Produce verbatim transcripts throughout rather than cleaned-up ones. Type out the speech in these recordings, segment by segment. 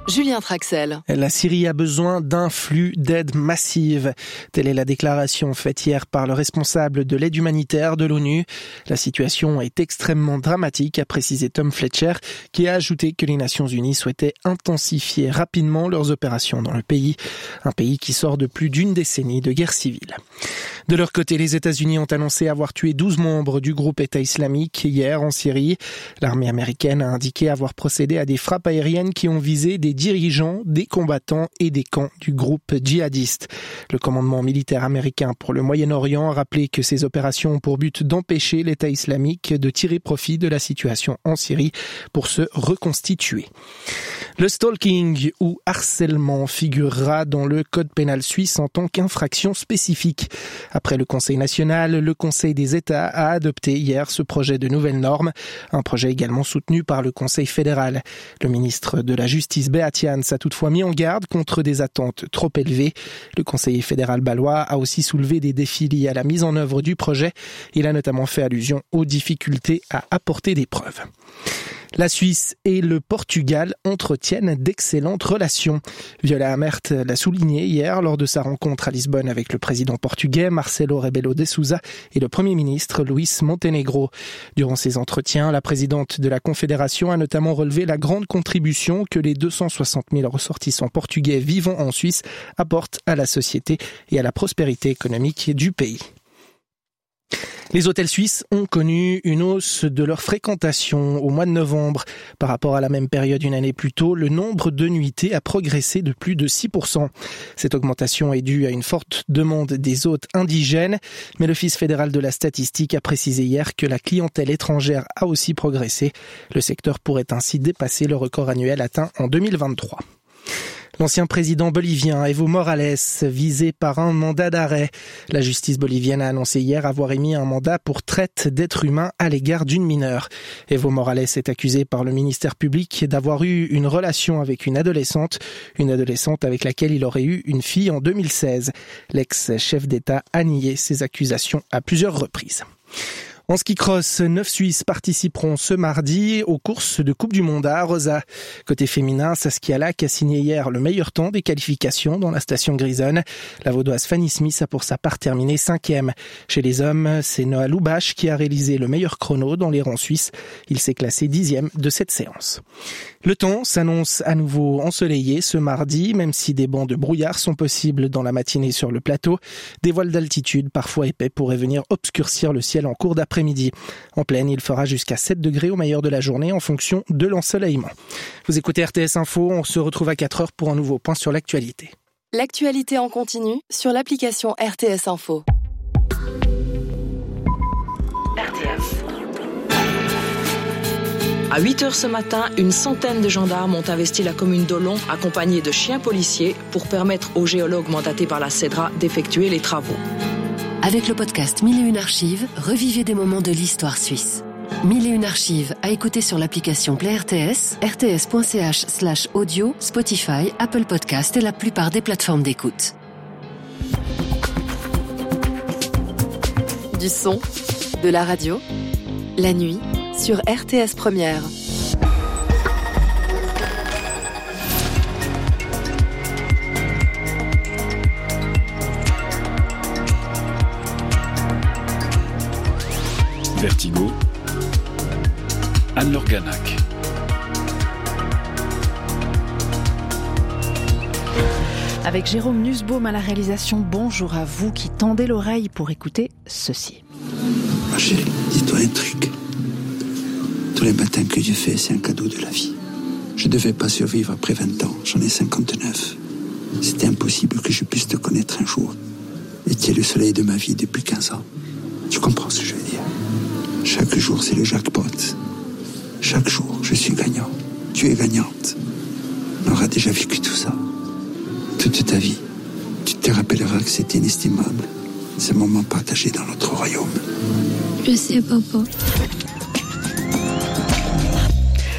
Julien Traxel. La Syrie a besoin d'un flux d'aide massive. Telle est la déclaration faite hier par le responsable de l'aide humanitaire de l'ONU. La situation est extrêmement dramatique, a précisé Tom Fletcher, qui a ajouté que les Nations Unies souhaitaient intensifier rapidement leurs opérations dans le pays, un pays qui sort de plus d'une décennie de guerre civile. De leur côté, les États-Unis ont annoncé avoir tué douze membres du groupe État islamique hier en Syrie. L'armée américaine a indiqué avoir procédé à des frappes aériennes qui ont visé des dirigeants, des combattants et des camps du groupe djihadiste. Le commandement militaire américain pour le Moyen-Orient a rappelé que ces opérations ont pour but d'empêcher l'État islamique de tirer profit de la situation en Syrie pour se reconstituer. Le stalking ou harcèlement figurera dans le code pénal suisse en tant qu'infraction spécifique. Après le Conseil national, le Conseil des États a adopté hier ce projet de nouvelles normes, un projet également soutenu par le Conseil fédéral. Le ministre de la Justice, Beat Jans, a toutefois mis en garde contre des attentes trop élevées. Le conseiller fédéral bâlois a aussi soulevé des défis liés à la mise en œuvre du projet. Il a notamment fait allusion aux difficultés à apporter des preuves. La Suisse et le Portugal entretiennent d'excellentes relations. Viola Amert l'a souligné hier lors de sa rencontre à Lisbonne avec le président portugais Marcelo Rebelo de Sousa et le premier ministre Luís Montenegro. Durant ces entretiens, la présidente de la Confédération a notamment relevé la grande contribution que les deux cent soixante mille ressortissants portugais vivant en Suisse apportent à la société et à la prospérité économique du pays. Les hôtels suisses ont connu une hausse de leur fréquentation au mois de novembre. Par rapport à la même période une année plus tôt, le nombre de nuitées a progressé de plus de six pour cent. Cette augmentation est due à une forte demande des hôtes indigènes, mais l'Office fédéral de la statistique a précisé hier que la clientèle étrangère a aussi progressé. Le secteur pourrait ainsi dépasser le record annuel atteint en deux mille vingt-trois. L'ancien président bolivien Evo Morales, visé par un mandat d'arrêt. La justice bolivienne a annoncé hier avoir émis un mandat pour traite d'êtres humains à l'égard d'une mineure. Evo Morales est accusé par le ministère public d'avoir eu une relation avec une adolescente, une adolescente avec laquelle il aurait eu une fille en deux mille seize. L'ex-chef d'État a nié ces accusations à plusieurs reprises. En ski cross, neuf Suisses participeront ce mardi aux courses de Coupe du Monde à Arosa. Côté féminin, Saskia Lack a signé hier le meilleur temps des qualifications dans la station grisonne. La vaudoise Fanny Smith a pour sa part terminé cinquième. Chez les hommes, c'est Noah Loubache qui a réalisé le meilleur chrono dans les rangs suisses. Il s'est classé dixième de cette séance. Le temps s'annonce à nouveau ensoleillé ce mardi, même si des bancs de brouillard sont possibles dans la matinée sur le plateau. Des voiles d'altitude, parfois épais, pourraient venir obscurcir le ciel en cours d'après-midi. En plaine, il fera jusqu'à sept degrés au meilleur de la journée en fonction de l'ensoleillement. Vous écoutez R T S Info, on se retrouve à quatre heures pour un nouveau point sur l'actualité. L'actualité en continu sur l'application R T S Info. R T S. À huit heures ce matin, une centaine de gendarmes ont investi la commune d'Olon, accompagnés de chiens policiers, pour permettre aux géologues mandatés par la CEDRA d'effectuer les travaux. Avec le podcast Mille et une archives, revivez des moments de l'histoire suisse. Mille et une archives à écouter sur l'application Play R T S, rts.ch slash audio, Spotify, Apple Podcast et la plupart des plateformes d'écoute. Du son, de la radio, la nuit, sur R T S Première. Vertigo, Anne-Laure Ganac. Avec Jérôme Nussbaum à la réalisation, bonjour à vous qui tendez l'oreille pour écouter ceci. Ma chérie, dis-toi un truc. Tous les matins que Dieu fait, c'est un cadeau de la vie. Je devais pas survivre après vingt ans, j'en ai cinquante-neuf. C'était impossible que je puisse te connaître un jour. Et tu es le soleil de ma vie depuis quinze ans. Tu comprends ce que je veux dire? Chaque jour, c'est le jackpot. Chaque jour, je suis gagnant. Tu es gagnante. On aura déjà vécu tout ça. Toute ta vie. Tu te rappelleras que c'est inestimable. Ces moments partagés dans notre royaume. Je sais, papa.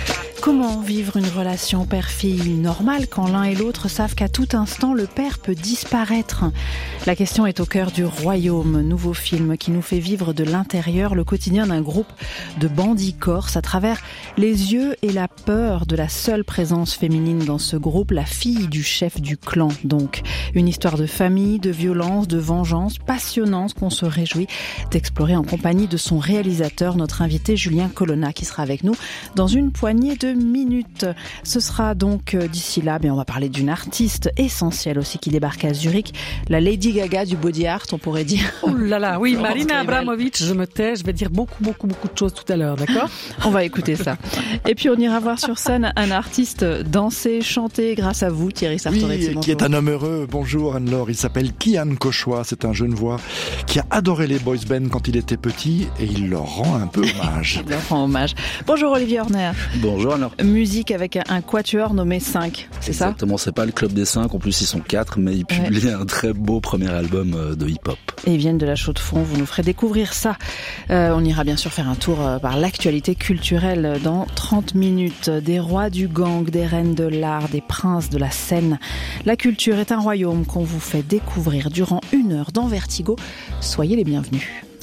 Comment vivre une relation père-fille normale quand l'un et l'autre savent qu'à tout instant le père peut disparaître? La question est au cœur du Royaume, nouveau film qui nous fait vivre de l'intérieur le quotidien d'un groupe de bandits corses à travers les yeux et la peur de la seule présence féminine dans ce groupe, la fille du chef du clan donc. Une histoire de famille, de violence, de vengeance, passionnante qu'on se réjouit d'explorer en compagnie de son réalisateur, notre invité Julien Colonna, qui sera avec nous dans une poignée de minutes. Ce sera donc euh, d'ici là, bien, on va parler d'une artiste essentielle aussi qui débarque à Zurich, la Lady Gaga du body art, on pourrait dire. Oh là là, oui, Marina Abramovic, je me tais, je vais dire beaucoup, beaucoup, beaucoup de choses tout à l'heure, d'accord? On va écouter ça. Et puis on ira voir sur scène un artiste danser, chanter grâce à vous, Thierry Sartoretti. Oui, qui est un homme heureux. Bonjour Anne-Laure, il s'appelle Kian Kochois, c'est un Genevois qui a adoré les boys bands quand il était petit et il leur rend un peu hommage. Il leur rend hommage. Bonjour Olivier Horner. Bonjour alors. Musique avec un quatuor nommé cinq, c'est ça? Exactement, c'est pas le club des cinq, en plus ils sont quatre, mais ils publient ouais. un très beau premier album de hip-hop. Et ils viennent de la Chaux-de-Fonds, vous nous ferez découvrir ça. Euh, on ira bien sûr faire un tour par l'actualité culturelle dans trente minutes. Des rois du gang, des reines de l'art, des princes de la scène. La culture est un royaume qu'on vous fait découvrir durant une heure dans Vertigo. Soyez les bienvenus.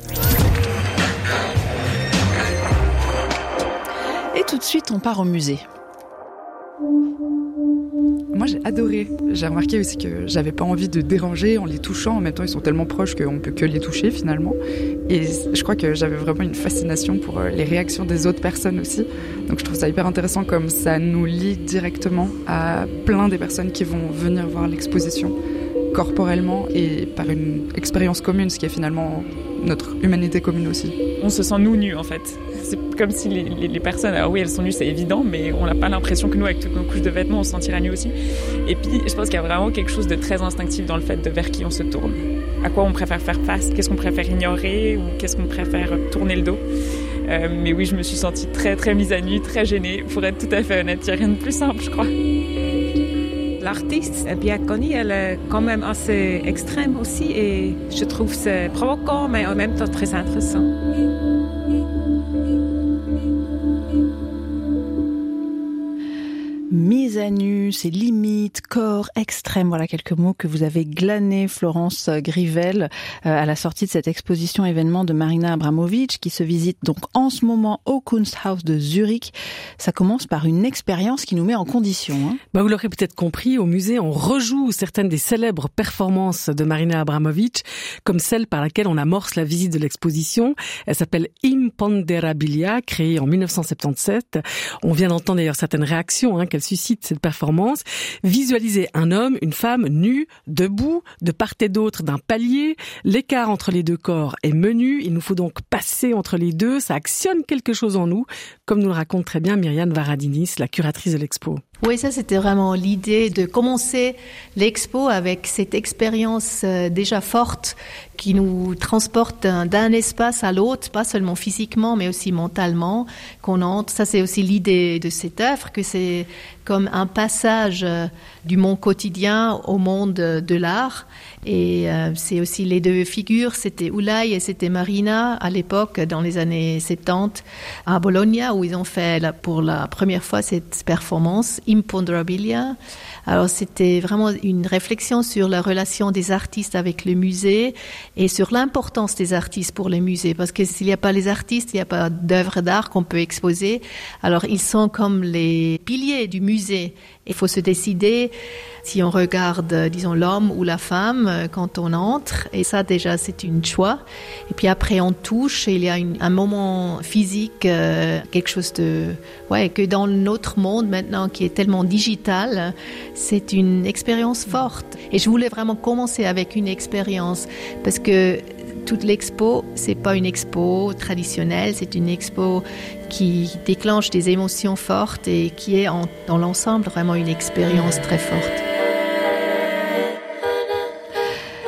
Et tout de suite, on part au musée. Moi j'ai adoré, j'ai remarqué aussi que j'avais pas envie de déranger en les touchant, en même temps ils sont tellement proches qu'on peut que les toucher finalement, et je crois que j'avais vraiment une fascination pour les réactions des autres personnes aussi, donc je trouve ça hyper intéressant comme ça nous lie directement à plein des personnes qui vont venir voir l'exposition corporellement et par une expérience commune, ce qui est finalement notre humanité commune aussi. On se sent nous nus en fait. C'est comme si les, les, les personnes, alors oui elles sont nues c'est évident, mais on n'a pas l'impression que nous avec toutes nos couches de vêtements on se sentira nus aussi. Et puis je pense qu'il y a vraiment quelque chose de très instinctif dans le fait de vers qui on se tourne. À quoi on préfère faire face, qu'est-ce qu'on préfère ignorer ou qu'est-ce qu'on préfère tourner le dos. Euh, mais oui, je me suis sentie très très mise à nu, très gênée, pour être tout à fait honnête, il n'y a rien de plus simple je crois. L'artiste est bien connue, elle est quand même assez extrême aussi et je trouve c'est provoquant mais en même temps très intéressant. Mise à nu, ses limites, corps extrême, voilà quelques mots que vous avez glanés, Florence Grivel, euh, à la sortie de cette exposition événement de Marina Abramovic, qui se visite donc en ce moment au Kunsthaus de Zurich. Ça commence par une expérience qui nous met en condition. Hein. Bah vous l'aurez peut-être compris, au musée, on rejoue certaines des célèbres performances de Marina Abramovic, comme celle par laquelle on amorce la visite de l'exposition. Elle s'appelle Imponderabilia, créée en dix-neuf cent soixante-dix-sept. On vient d'entendre d'ailleurs certaines réactions hein, qu'elle suscite cette performance. Visualiser un homme, une femme nus, debout, de part et d'autre d'un palier. L'écart entre les deux corps est menu. Il nous faut donc passer entre les deux. Ça actionne quelque chose en nous, comme nous le raconte très bien Myriam Varadinis, la curatrice de l'expo. Oui, ça c'était vraiment l'idée de commencer l'expo avec cette expérience euh, déjà forte qui nous transporte d'un, d'un espace à l'autre, pas seulement physiquement mais aussi mentalement, qu'on entre. Ça c'est aussi l'idée de cette œuvre, que c'est comme un passage euh, du monde quotidien au monde euh, de l'art. Et euh, c'est aussi les deux figures, c'était Ulay et c'était Marina à l'époque, dans les années soixante-dix, à Bologna, où ils ont fait la, pour la première fois cette performance, Imponderabilia. Alors c'était vraiment une réflexion sur la relation des artistes avec le musée et sur l'importance des artistes pour les musées, parce que s'il n'y a pas les artistes, il n'y a pas d'œuvres d'art qu'on peut exposer. Alors ils sont comme les piliers du musée. Il faut se décider si on regarde, disons, l'homme ou la femme quand on entre. Et ça, déjà, c'est une choix. Et puis après, on touche et il y a une, un moment physique, euh, quelque chose de... Ouais, que dans notre monde maintenant qui est tellement digital, c'est une expérience forte. Et je voulais vraiment commencer avec une expérience parce que toute l'expo, c'est pas une expo traditionnelle, c'est une expo qui déclenche des émotions fortes et qui est en, dans l'ensemble vraiment une expérience très forte.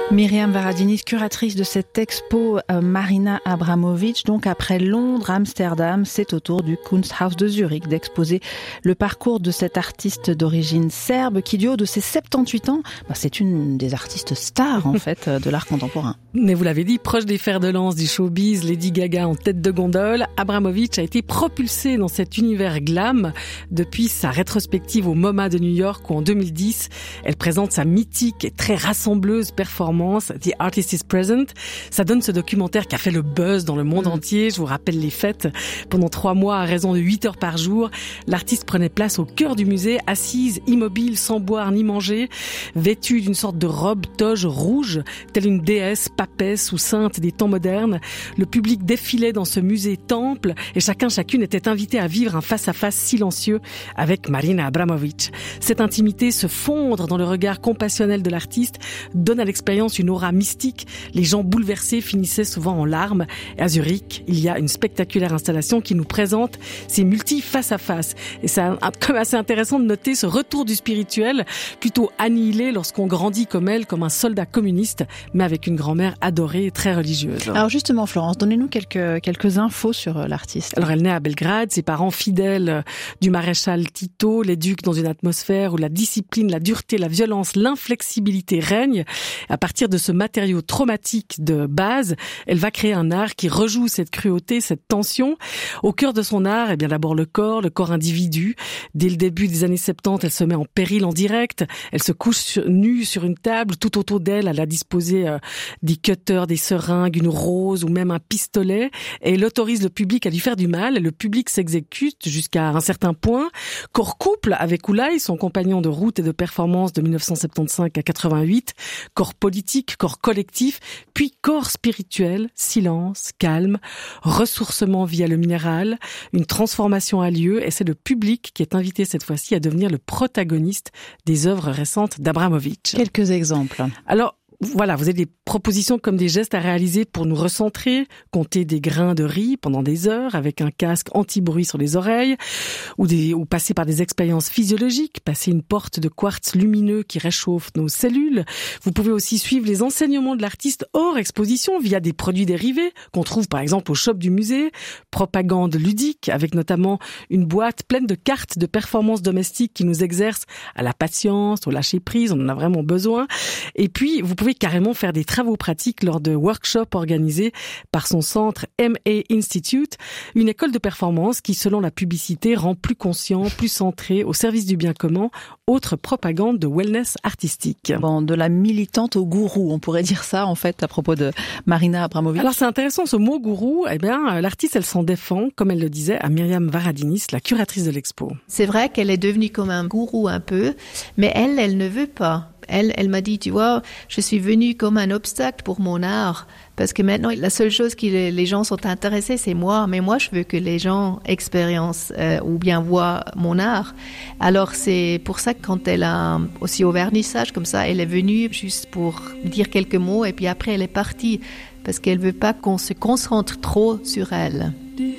Myriam Varadinis, curatrice de cette expo euh, Marina Abramovic. Donc après Londres, Amsterdam, c'est au tour du Kunsthaus de Zurich d'exposer le parcours de cette artiste d'origine serbe qui, du haut de ses soixante-dix-huit ans, bah, c'est une des artistes stars en fait de l'art contemporain. Mais vous l'avez dit, proche des fers de lance du showbiz, Lady Gaga en tête de gondole, Abramovic a été propulsée dans cet univers glam depuis sa rétrospective au MoMA de New York où en deux mille dix, elle présente sa mythique et très rassembleuse performance The Artist is Present. Ça donne ce documentaire qui a fait le buzz dans le monde mmh. entier. Je vous rappelle les fêtes. Pendant trois mois, à raison de huit heures par jour, l'artiste prenait place au cœur du musée, assise, immobile, sans boire ni manger, vêtue d'une sorte de robe toge rouge, telle une déesse, papesse ou sainte des temps modernes. Le public défilait dans ce musée temple et chacun, chacune était invité à vivre un face-à-face silencieux avec Marina Abramovic. Cette intimité, se fondre dans le regard compassionnel de l'artiste, donne à l'expérience une aura mystique. Les gens bouleversés finissaient souvent en larmes. Et à Zurich, il y a une spectaculaire installation qui nous présente ces multi face à face. Et c'est comme assez intéressant de noter ce retour du spirituel, plutôt annihilé lorsqu'on grandit comme elle, comme un soldat communiste, mais avec une grand-mère adorée et très religieuse. Alors justement, Florence, donnez-nous quelques, quelques infos sur l'artiste. Alors elle naît à Belgrade, ses parents fidèles du maréchal Tito, l'éduquent dans une atmosphère où la discipline, la dureté, la violence, l'inflexibilité règnent. À partir de ce matériau traumatique de base, elle va créer un art qui rejoue cette cruauté, cette tension. Au cœur de son art, eh bien d'abord le corps, le corps individu. Dès le début des années soixante-dix, elle se met en péril en direct. Elle se couche sur, nue sur une table. Tout autour d'elle, elle a disposé euh, des cutters, des seringues, une rose ou même un pistolet. Et elle autorise le public à lui faire du mal. Le public s'exécute jusqu'à un certain point. Corps couple avec Oulay, son compagnon de route et de performance de dix-neuf cent soixante-quinze à quatre-vingt-huit. Corps politique, corps collectif, puis corps spirituel, silence, calme, ressourcement via le minéral, une transformation a lieu et c'est le public qui est invité cette fois-ci à devenir le protagoniste des œuvres récentes d'Abramovic. Quelques exemples. Alors, voilà, vous avez des propositions comme des gestes à réaliser pour nous recentrer, compter des grains de riz pendant des heures avec un casque anti-bruit sur les oreilles, ou, des, ou passer par des expériences physiologiques, passer une porte de quartz lumineux qui réchauffe nos cellules. Vous pouvez aussi suivre les enseignements de l'artiste hors exposition via des produits dérivés qu'on trouve par exemple au shop du musée, propagande ludique avec notamment une boîte pleine de cartes de performances domestiques qui nous exercent à la patience, au lâcher-prise, on en a vraiment besoin. Et puis, vous pouvez carrément faire des travaux pratiques lors de workshops organisés par son centre M A Institute, une école de performance qui, selon la publicité, rend plus conscient, plus centré, au service du bien commun, autre propagande de wellness artistique. Bon, de la militante au gourou, on pourrait dire ça en fait à propos de Marina Abramovic. Alors c'est intéressant ce mot gourou, eh bien l'artiste elle s'en défend, comme elle le disait à Myriam Varadinis, la curatrice de l'expo. C'est vrai qu'elle est devenue comme un gourou un peu, mais elle, elle ne veut pas. Elle, elle m'a dit, tu vois, je suis venue comme un obstacle pour mon art, parce que maintenant, la seule chose qui les, les gens sont intéressés, c'est moi. Mais moi, je veux que les gens expériencent euh, ou bien voient mon art. Alors, c'est pour ça que quand elle a aussi au vernissage, comme ça, elle est venue juste pour dire quelques mots et puis après, elle est partie, parce qu'elle veut pas qu'on se concentre trop sur elle.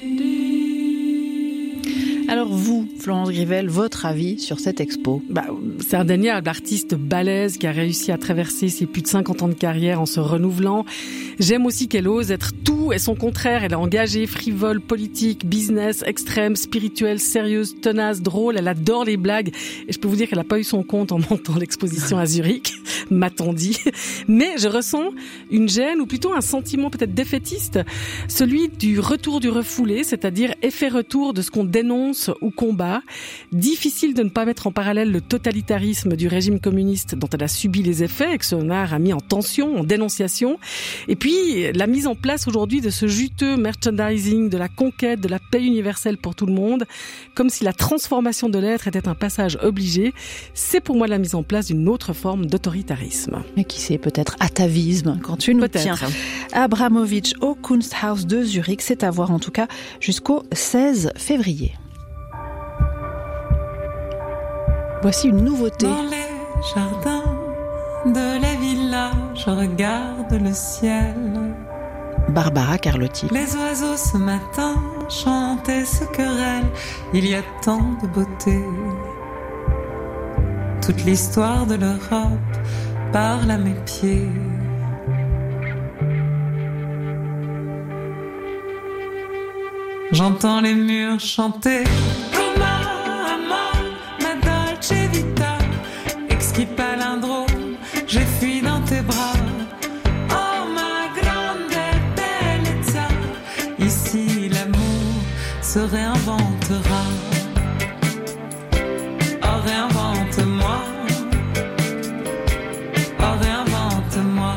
Alors vous, Florence Grivel, votre avis sur cette expo? Bah, c'est indéniable, artiste balèze qui a réussi à traverser ses plus de cinquante ans de carrière en se renouvelant. J'aime aussi qu'elle ose être tout et son contraire. Elle est engagée, frivole, politique, business, extrême, spirituelle, sérieuse, tenace, drôle. Elle adore les blagues. Et je peux vous dire qu'elle n'a pas eu son compte en montant l'exposition à Zurich, m'a-t-on dit. Mais je ressens une gêne ou plutôt un sentiment peut-être défaitiste, celui du retour du refoulé, c'est-à-dire effet retour de ce qu'on dénonce ou combat. Difficile de ne pas mettre en parallèle le totalitarisme du régime communiste dont elle a subi les effets et que son art a mis en tension, en dénonciation. Et puis, la mise en place aujourd'hui de ce juteux merchandising, de la conquête, de la paix universelle pour tout le monde, comme si la transformation de l'être était un passage obligé. C'est pour moi la mise en place d'une autre forme d'autoritarisme. Et qui sait, peut-être atavisme, quand tu nous peut-être. tiens. Abramovic au Kunsthaus de Zurich, c'est à voir en tout cas jusqu'au seize février. Voici une nouveauté. Dans les jardins de la villa, je regarde le ciel. Barbara Carlotti. Les oiseaux ce matin chantaient ce querelle. Il y a tant de beauté. Toute l'histoire de l'Europe parle à mes pieds. J'entends les murs chanter. Roma, amor, ma dolce vita. Exquis palindrome, j'ai fui dans tes bras. Oh ma grande bellezza. Ici l'amour se réinventera. Oh réinvente-moi. Oh réinvente-moi.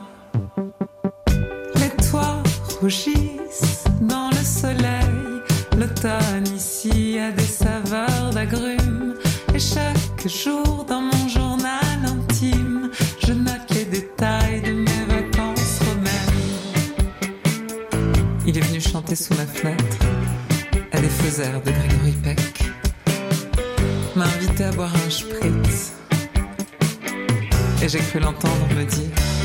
Les toits rougissent dans le soleil. L'automne ici a des saveurs d'agrumes. Et chaque jour dans mon journal intime, je note les détails de mes vacances romaines. Il est venu chanter sous ma fenêtre à des faiseurs de Grégory Peck. M'a invité à boire un spritz. Et j'ai cru l'entendre me dire: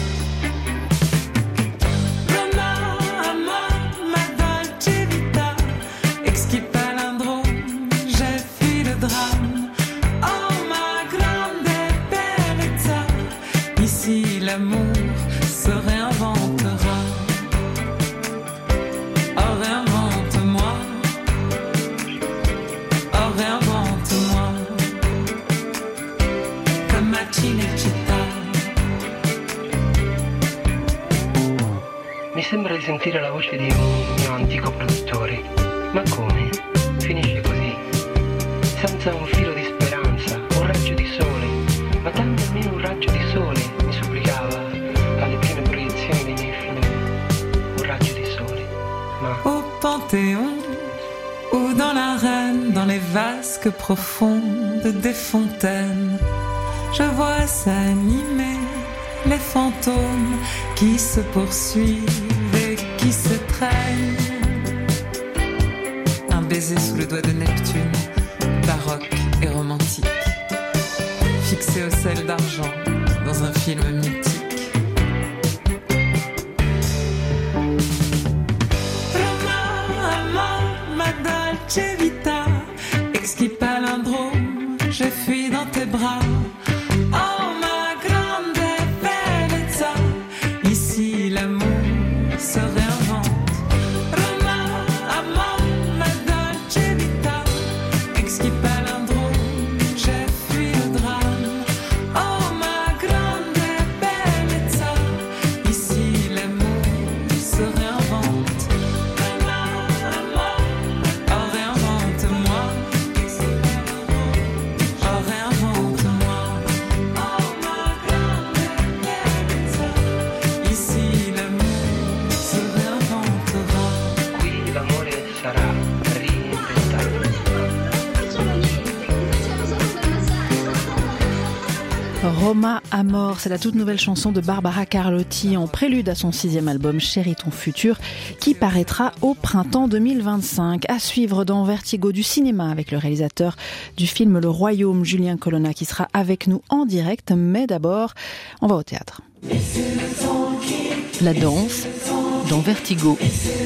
l'amour se réinventera. Oh réinvente-moi. Oh réinvente-moi. Comme ma Cinecittà. Mi sembra di sentire la voce di un mio antico produttore. Ma come? Finisce così. Senza un filo di speranza, un raggio di sole. Ma dammi almeno un raggio di sole, mi supplicava alle prime proiezioni dei miei film. Un raggio di sole, ma... Au Panthéon, ou dans l'arène, dans les vasques profondes des fontaines, je vois s'animer les fantômes qui se poursuivent et qui se traînent. Un baiser sous le doigt de Neptune, baroque et romantique, fixé au sel d'argent dans un film mythique. Roma, amor, ma dolce vita, exquis palindrome, je fuis dans tes bras. Oh ma grande bellezza, ici l'amour se réinvente. Roma, amor, ma dolce vita, exquis palindrome, j'ai fui le drame. Oh ma grande bellezza, ici l'amour se réinvente. Roma, amor, oh réinvente-moi. Oh réinvente-moi. Oh ma grande bellezza, ici l'amour se réinventera. Qui l'amore sarà reinventato. Roma Amor, c'est la toute nouvelle chanson de Barbara Carlotti en prélude à son sixième album Chérie ton futur, qui paraîtra au printemps deux mille vingt-cinq. À suivre dans Vertigo du cinéma avec le réalisateur du film Le Royaume, Julien Colonna, qui sera avec nous en direct. Mais d'abord, on va au théâtre. La danse dans Vertigo.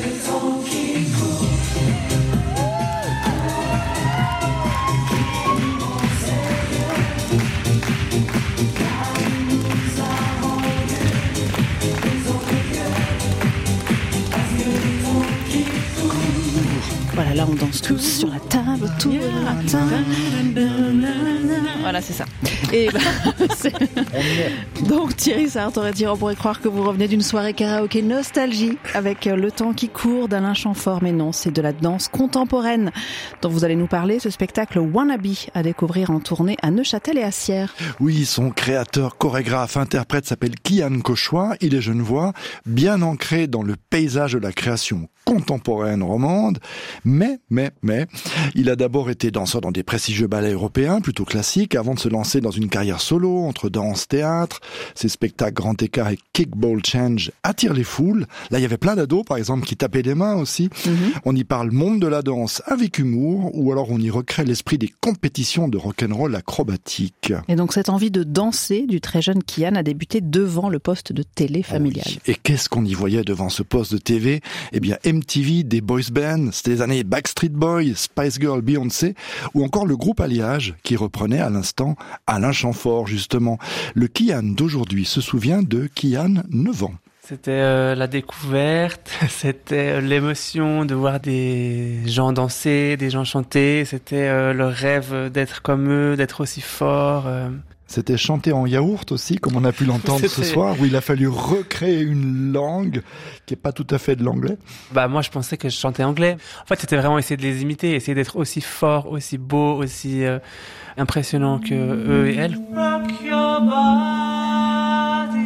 Voilà, là on danse tous sur la table, autour de la table. Voilà, c'est ça. Et bah, c'est... Donc Thierry Sartori, on pourrait croire que vous revenez d'une soirée karaoké nostalgie avec Le temps qui court d'Alain Chamfort, mais non, c'est de la danse contemporaine dont vous allez nous parler, ce spectacle Wannabe à découvrir en tournée à Neuchâtel et à Sierre. Oui, son créateur, chorégraphe, interprète s'appelle Kian Cauchois, il est genevois, bien ancré dans le paysage de la création contemporaine romande, mais, mais, mais, il a d'abord été danseur dans des prestigieux ballets européens, plutôt classiques, avant de se lancer dans une carrière solo, entre danse, théâtre. Ses spectacles Grand Écart et Kickball Change attirent les foules. Là, il y avait plein d'ados, par exemple, qui tapaient des mains aussi. Mm-hmm. On y parle monde de la danse avec humour, ou alors on y recrée l'esprit des compétitions de rock'n'roll acrobatique. Et donc cette envie de danser du très jeune Kian a débuté devant le poste de télé familial. Oh oui. Et qu'est-ce qu'on y voyait devant ce poste de T V ? Eh bien, M T V, des boys bands, c'était les années Backstreet Boys, Spice Girl, Beyoncé, ou encore le groupe Alliage, qui reprenait à l'instant Alain Chamfort, justement. Le Kian d'aujourd'hui se souvient de Kian, neuf ans. C'était euh, la découverte, c'était euh, l'émotion de voir des gens danser, des gens chanter, c'était euh, le rêve d'être comme eux, d'être aussi fort. Euh. C'était chanter en yaourt aussi, comme on a pu l'entendre ce soir, où il a fallu recréer une langue qui est pas tout à fait de l'anglais. Bah moi je pensais que je chantais anglais. En fait c'était vraiment essayer de les imiter, essayer d'être aussi fort, aussi beau, aussi euh, impressionnant que eux et elles. Rock your body,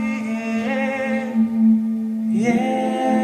yeah.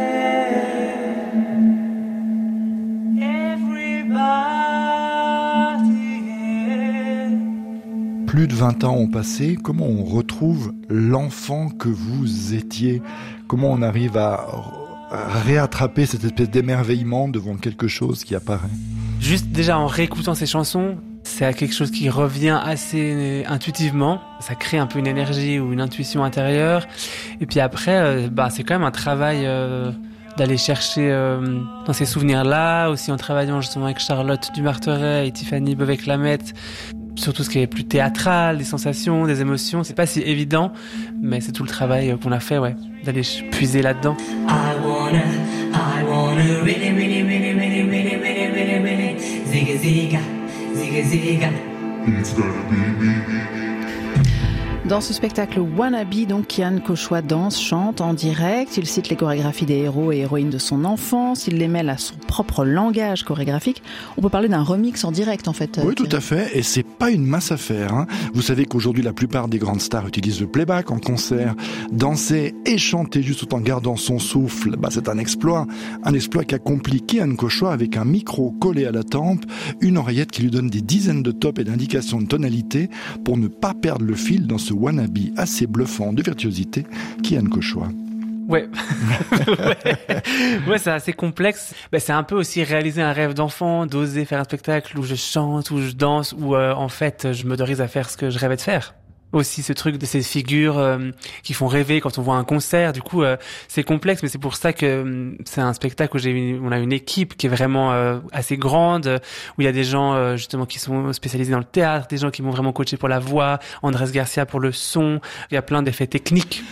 Plus de vingt ans ont passé, comment on retrouve l'enfant que vous étiez? Comment on arrive à réattraper cette espèce d'émerveillement devant quelque chose qui apparaît? Juste déjà en réécoutant ces chansons, c'est quelque chose qui revient assez intuitivement. Ça crée un peu une énergie ou une intuition intérieure. Et puis après, euh, bah, c'est quand même un travail euh, d'aller chercher euh, dans ces souvenirs-là, aussi en travaillant justement avec Charlotte Dumarteret et Tiffany Beauvais-Clamette. Surtout ce qui est plus théâtral, des sensations, des émotions. C'est pas si évident, mais c'est tout le travail qu'on a fait, ouais, d'aller puiser là-dedans. I wanna, I wanna really, really, really, really, really, really, really, really, zigga zigga, zigga zigga. It's gonna be me. Dans ce spectacle Wannabe, donc, Kian Kochois danse, chante en direct. Il cite les chorégraphies des héros et héroïnes de son enfance. Il les mêle à son propre langage chorégraphique. On peut parler d'un remix en direct, en fait. Oui, tout à fait. Et c'est pas une mince affaire, hein. Vous savez qu'aujourd'hui, la plupart des grandes stars utilisent le playback en concert. Danser et chanter juste tout en gardant son souffle, bah, c'est un exploit. Un exploit qu'accomplit Kian Kochois avec un micro collé à la tempe, une oreillette qui lui donne des dizaines de tops et d'indications de tonalité pour ne pas perdre le fil dans ce Wannabe assez bluffant de virtuosité, Kian Kochois. Ouais. ouais. ouais, c'est assez complexe. Ben, c'est un peu aussi réaliser un rêve d'enfant, d'oser faire un spectacle où je chante, où je danse, où euh, en fait je m'autorise à faire ce que je rêvais de faire. Aussi ce truc de ces figures euh, qui font rêver quand on voit un concert. Du coup, euh, c'est complexe, mais c'est pour ça que euh, c'est un spectacle où j'ai une, on a une équipe qui est vraiment euh, assez grande, où il y a des gens euh, justement qui sont spécialisés dans le théâtre, des gens qui m'ont vraiment coaché pour la voix, Andrés Garcia pour le son. Il y a plein d'effets techniques.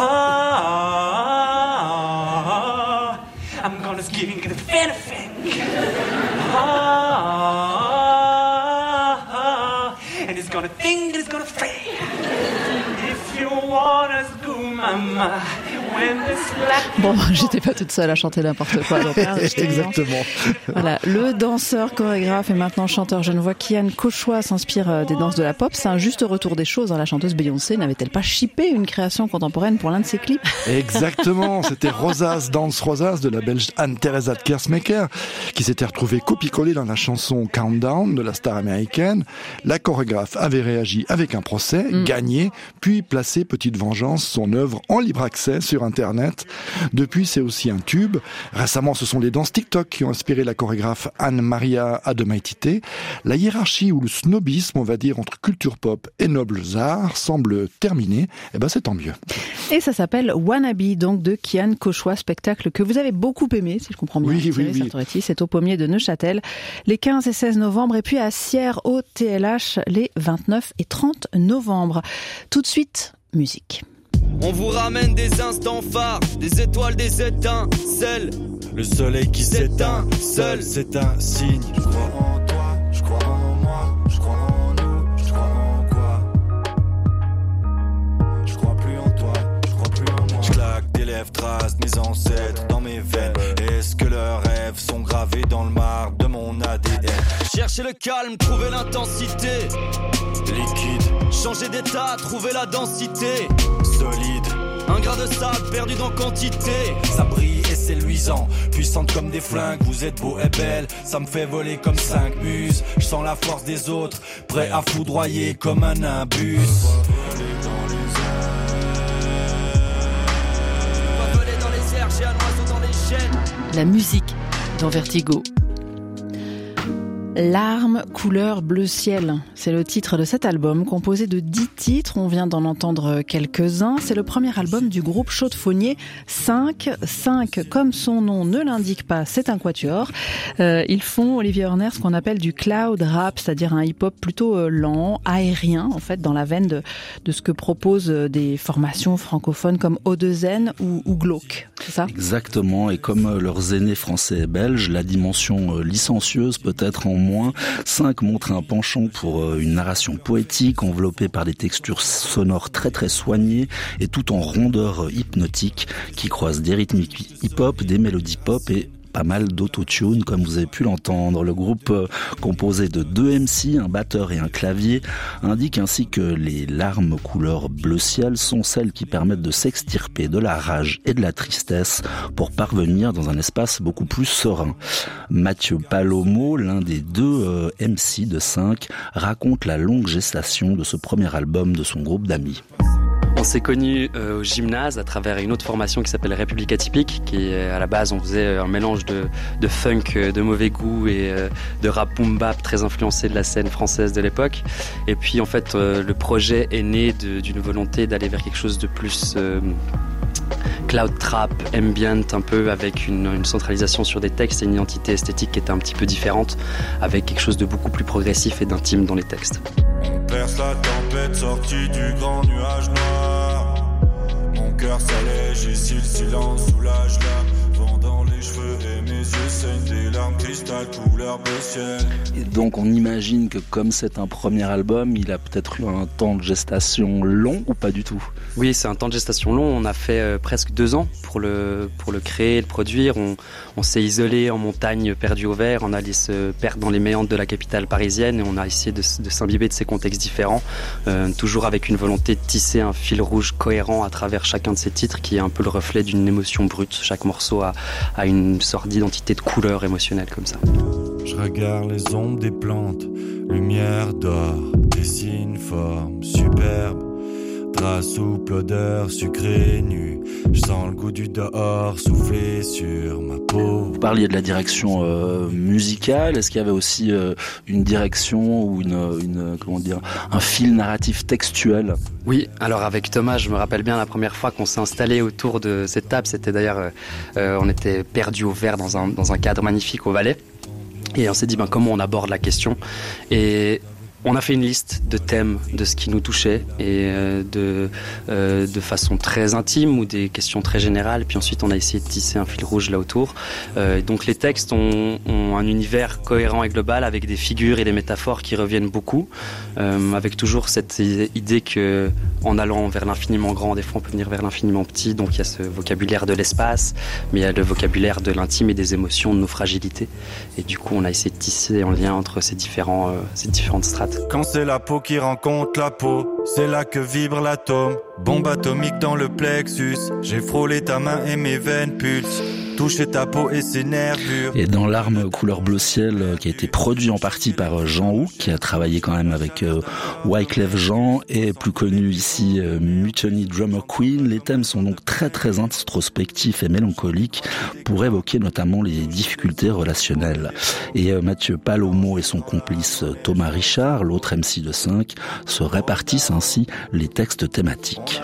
Ah, I'm gonna give you the benefit. Ah, and it's gonna think it's gonna fail. If you wanna go, mama, when this black... Bon, j'étais pas toute seule à chanter n'importe quoi. Donc, hein, exactement. Voilà, le danseur, chorégraphe et maintenant chanteur genevois Kian Kochois s'inspire des danses de la pop. C'est un juste retour des choses. Hein. La chanteuse Beyoncé n'avait-elle pas shippé une création contemporaine pour l'un de ses clips? Exactement, c'était Rosas, Dance Rosas de la belge Anne-Therese Kersmaker qui s'était retrouvée copie-collée dans la chanson Countdown de la star américaine. La chorégraphe avait réagi avec un procès, mm. gagné, puis placé, petite vengeance, son œuvre en libre accès sur Internet. Depuis, c'est aussi un tube. Récemment, ce sont les danses TikTok qui ont inspiré la chorégraphe Anne-Maria Ademaitite. La hiérarchie ou le snobisme, on va dire, entre culture pop et nobles arts semble terminée. Eh ben, c'est tant mieux. Et ça s'appelle Wannabe, donc de Kian Kochois, spectacle que vous avez beaucoup aimé, si je comprends bien. Oui, oui, oui. C'est au Pommier de Neuchâtel, les quinze et seize novembre, et puis à Sierre au T L H les vingt-neuf et trente novembre. Tout de suite, musique. On vous ramène des instants phares, des étoiles, des étincelles. Le soleil qui s'éteint, seul, c'est un signe. Je crois en toi, je crois en moi, je crois en nous, je crois en quoi? Je crois plus en toi, je crois plus en moi. Je claque des lèvres, traces mes ancêtres dans mes veines. Est-ce que leurs rêves sont gravés dans le marbre de mon A D N? Chercher le calme, trouver l'intensité. Liquide, changer d'état, trouver la densité. Solide, un grain de sable perdu dans quantité. Ça brille et c'est luisant, puissante comme des flingues. Vous êtes beau et belle, ça me fait voler comme cinq muses. Je sens la force des autres, prêt à foudroyer comme un imbus. La musique dans Vertigo. Larmes, couleur, bleu ciel. C'est le titre de cet album, composé de dix titres. On vient d'en entendre quelques-uns. C'est le premier album du groupe Chaudefonnier. Cinq, cinq, comme son nom ne l'indique pas, c'est un quatuor. Euh, ils font, Olivier Horner, ce qu'on appelle du cloud rap, c'est-à-dire un hip-hop plutôt lent, aérien, en fait, dans la veine de, de ce que proposent des formations francophones comme O deux N ou, ou Glauque. C'est ça ? Exactement. Et comme leurs aînés français et belges, la dimension licencieuse peut-être en moins. cinq montre un penchant pour une narration poétique enveloppée par des textures sonores très très soignées et tout en rondeur hypnotique qui croise des rythmiques hip-hop, des mélodies pop et pas mal d'autotune, comme vous avez pu l'entendre. Le groupe, euh, composé de deux M C, un batteur et un clavier, indique ainsi que les larmes couleur bleu ciel sont celles qui permettent de s'extirper de la rage et de la tristesse pour parvenir dans un espace beaucoup plus serein. Mathieu Palomo, l'un des deux euh, M C de cinq, raconte la longue gestation de ce premier album de son groupe d'amis. On s'est connus euh, au gymnase à travers une autre formation qui s'appelle République Atypique, qui à la base on faisait un mélange de, de funk de mauvais goût et euh, de rap boom bap très influencé de la scène française de l'époque. Et puis en fait euh, le projet est né de, d'une volonté d'aller vers quelque chose de plus euh, cloud trap, ambient, un peu avec une, une centralisation sur des textes et une identité esthétique qui était un petit peu différente, avec quelque chose de beaucoup plus progressif et d'intime dans les textes. On perce la tempête sortie du grand nuage noir. Mon cœur s'allège ici, le silence soulage l'âme. Vent dans les cheveux et mes yeux saignent des larmes cristal couleur bleu ciel. Et donc on imagine que comme c'est un premier album, il a peut-être eu un temps de gestation long ou pas du tout ? Oui, c'est un temps de gestation long. On a fait euh, presque deux ans pour le, pour le créer, le produire. On, on s'est isolé en montagne, perdu au vert. On allait se perdre dans les méandres de la capitale parisienne et on a essayé de, de s'imbiber de ces contextes différents, euh, toujours avec une volonté de tisser un fil rouge cohérent à travers chacun de ces titres qui est un peu le reflet d'une émotion brute. Chaque morceau a, a une sorte d'identité de couleur émotionnelle comme ça. Je regarde les ombres des plantes, lumière d'or, dessine forme superbe. Drap souple, odeur sucrée nue. Je sens le goût du dehors souffler sur ma peau. Vous parliez de la direction euh, musicale. Est-ce qu'il y avait aussi euh, une direction ou une, une comment dire, un fil narratif textuel ? Oui, alors avec Thomas, je me rappelle bien la première fois qu'on s'est installé autour de cette table. C'était d'ailleurs, euh, on était perdus au vert dans un dans un cadre magnifique au Valais. Et on s'est dit ben comment on aborde la question. Et on a fait une liste de thèmes de ce qui nous touchait et de, euh, de façon très intime ou des questions très générales. Puis ensuite, on a essayé de tisser un fil rouge là autour. Euh, donc les textes ont, ont un univers cohérent et global avec des figures et des métaphores qui reviennent beaucoup, euh, avec toujours cette idée que en allant vers l'infiniment grand, des fois on peut venir vers l'infiniment petit. Donc il y a ce vocabulaire de l'espace, mais il y a le vocabulaire de l'intime et des émotions, de nos fragilités. Et du coup, on a essayé de tisser un lien entre ces, différents, euh, ces différentes strates. Quand c'est la peau qui rencontre la peau, c'est là que vibre l'atome. Bombe atomique dans le plexus, j'ai frôlé ta main et mes veines pulsent. Toucher ta peau et ses nervures. Et dans Larmes couleur bleu ciel, qui a été produit en partie par Jean Houk, qui a travaillé quand même avec euh, Wyclef Jean et plus connu ici euh, Mutiny Drummer Queen, les thèmes sont donc très très introspectifs et mélancoliques pour évoquer notamment les difficultés relationnelles. Et euh, Mathieu Palomo et son complice Thomas Richard, l'autre M C de cinq, se répartissent ainsi les textes thématiques.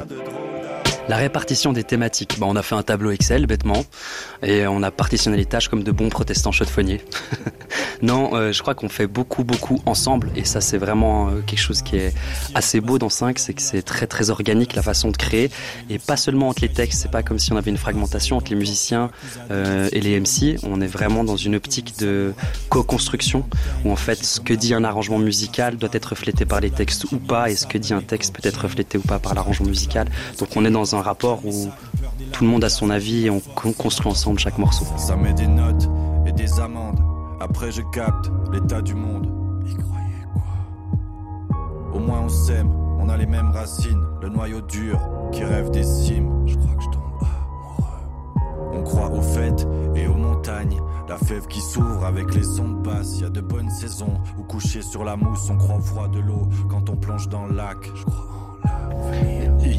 La répartition des thématiques, bah on a fait un tableau Excel bêtement et on a partitionné les tâches comme de bons protestants chaudefonniers. Non, euh, je crois qu'on fait beaucoup beaucoup ensemble et ça c'est vraiment euh, quelque chose qui est assez beau dans cinq, c'est que c'est très très organique la façon de créer et pas seulement entre les textes, c'est pas comme si on avait une fragmentation entre les musiciens euh, et les M C, on est vraiment dans une optique de co-construction où en fait ce que dit un arrangement musical doit être reflété par les textes ou pas et ce que dit un texte peut être reflété ou pas par l'arrangement musical. Donc on est dans un rapport où tout le monde a son avis et on construit ensemble chaque morceau. Ça met des notes et des amendes. Après je capte l'état du monde. Y croyez quoi? Au moins on s'aime, on a les mêmes racines. Le noyau dur qui rêve des cimes. Je crois que je tombe amoureux. On croit aux fêtes et aux montagnes. La fève qui s'ouvre avec les sons de basse. Y a de bonnes saisons où couché sur la mousse on croit au froid de l'eau. Quand on plonge dans le lac, je crois en l'avenir. Il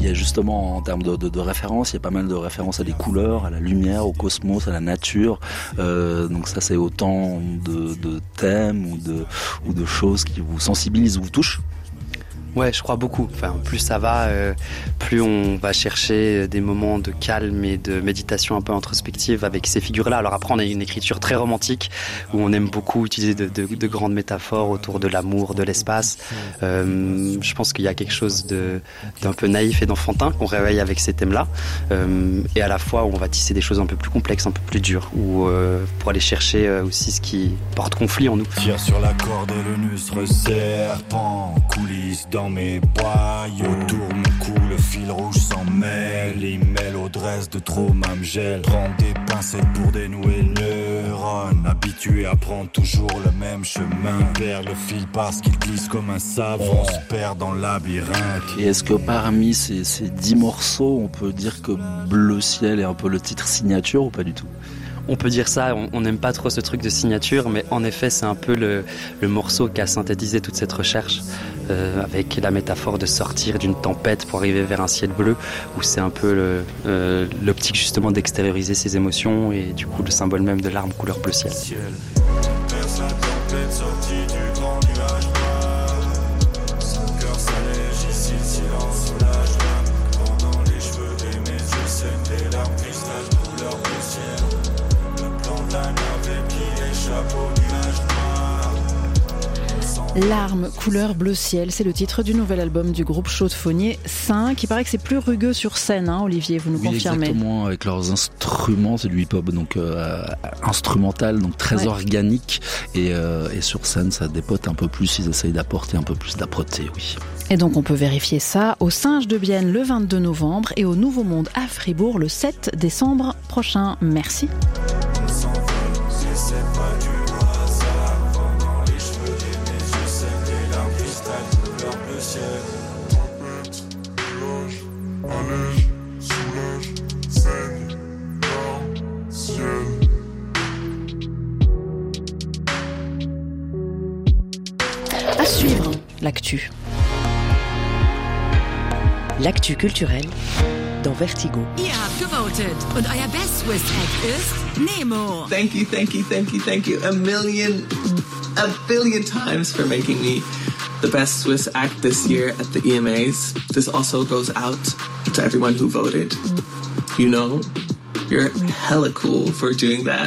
il y a justement, en termes de, de, de références, il y a pas mal de références à des couleurs, à la lumière, au cosmos, à la nature. Euh, donc ça, c'est autant de, de thèmes ou de, ou de choses qui vous sensibilisent ou vous touchent. Ouais, je crois beaucoup. Enfin, plus ça va, euh, plus on va chercher des moments de calme et de méditation un peu introspective avec ces figures-là. Alors après, on a une écriture très romantique où on aime beaucoup utiliser de, de, de grandes métaphores autour de l'amour, de l'espace. Euh, je pense qu'il y a quelque chose de, d'un peu naïf et d'enfantin qu'on réveille avec ces thèmes-là. Euh, et à la fois, on va tisser des choses un peu plus complexes, un peu plus dures, ou euh, pour aller chercher euh, aussi ce qui porte conflit en nous. Tire sur la corde et le nœud se resserre, pend, coulisses dans mes boyaux. Autour mon cou, le fil rouge s'en mêle. Les mélodresses de trauma me gèlent. Prends des pincettes pour dénouer le neurone. Habitué à prendre toujours le même chemin. Perd le fil parce qu'il glisse comme un savon. Se perd dans le labyrinthe. Et est-ce que parmi ces, ces dix morceaux, on peut dire que Bleu Ciel est un peu le titre signature ou pas du tout ? On peut dire ça, on n'aime pas trop ce truc de signature, mais en effet c'est un peu le, le morceau qui a synthétisé toute cette recherche, euh, avec la métaphore de sortir d'une tempête pour arriver vers un ciel bleu, où c'est un peu le, euh, l'optique justement d'extérioriser ses émotions et du coup le symbole même de l'arme couleur bleu ciel. Larmes, couleur bleu ciel, c'est le titre du nouvel album du groupe Chaudefonnier cinq. Il paraît que c'est plus rugueux sur scène, hein, Olivier, vous nous oui, confirmez. Exactement, avec leurs instruments, c'est du hip-hop donc euh, instrumental, donc très ouais. organique, et, euh, et sur scène ça dépote un peu plus, ils essayent d'apporter un peu plus d'âpreté, oui. Et donc on peut vérifier ça au Singe de Bienne le vingt-deux novembre et au Nouveau Monde à Fribourg le sept décembre prochain. Merci. À suivre, l'actu. L'actu culturelle dans Vertigo. Ihr habt gewotet und euer Best Swiss Act ist Nemo. Thank you, thank you, thank you, thank you a million, a billion times for making me the best Swiss act this year at the E M As. This also goes out to everyone who voted. You know, you're hella cool for doing that.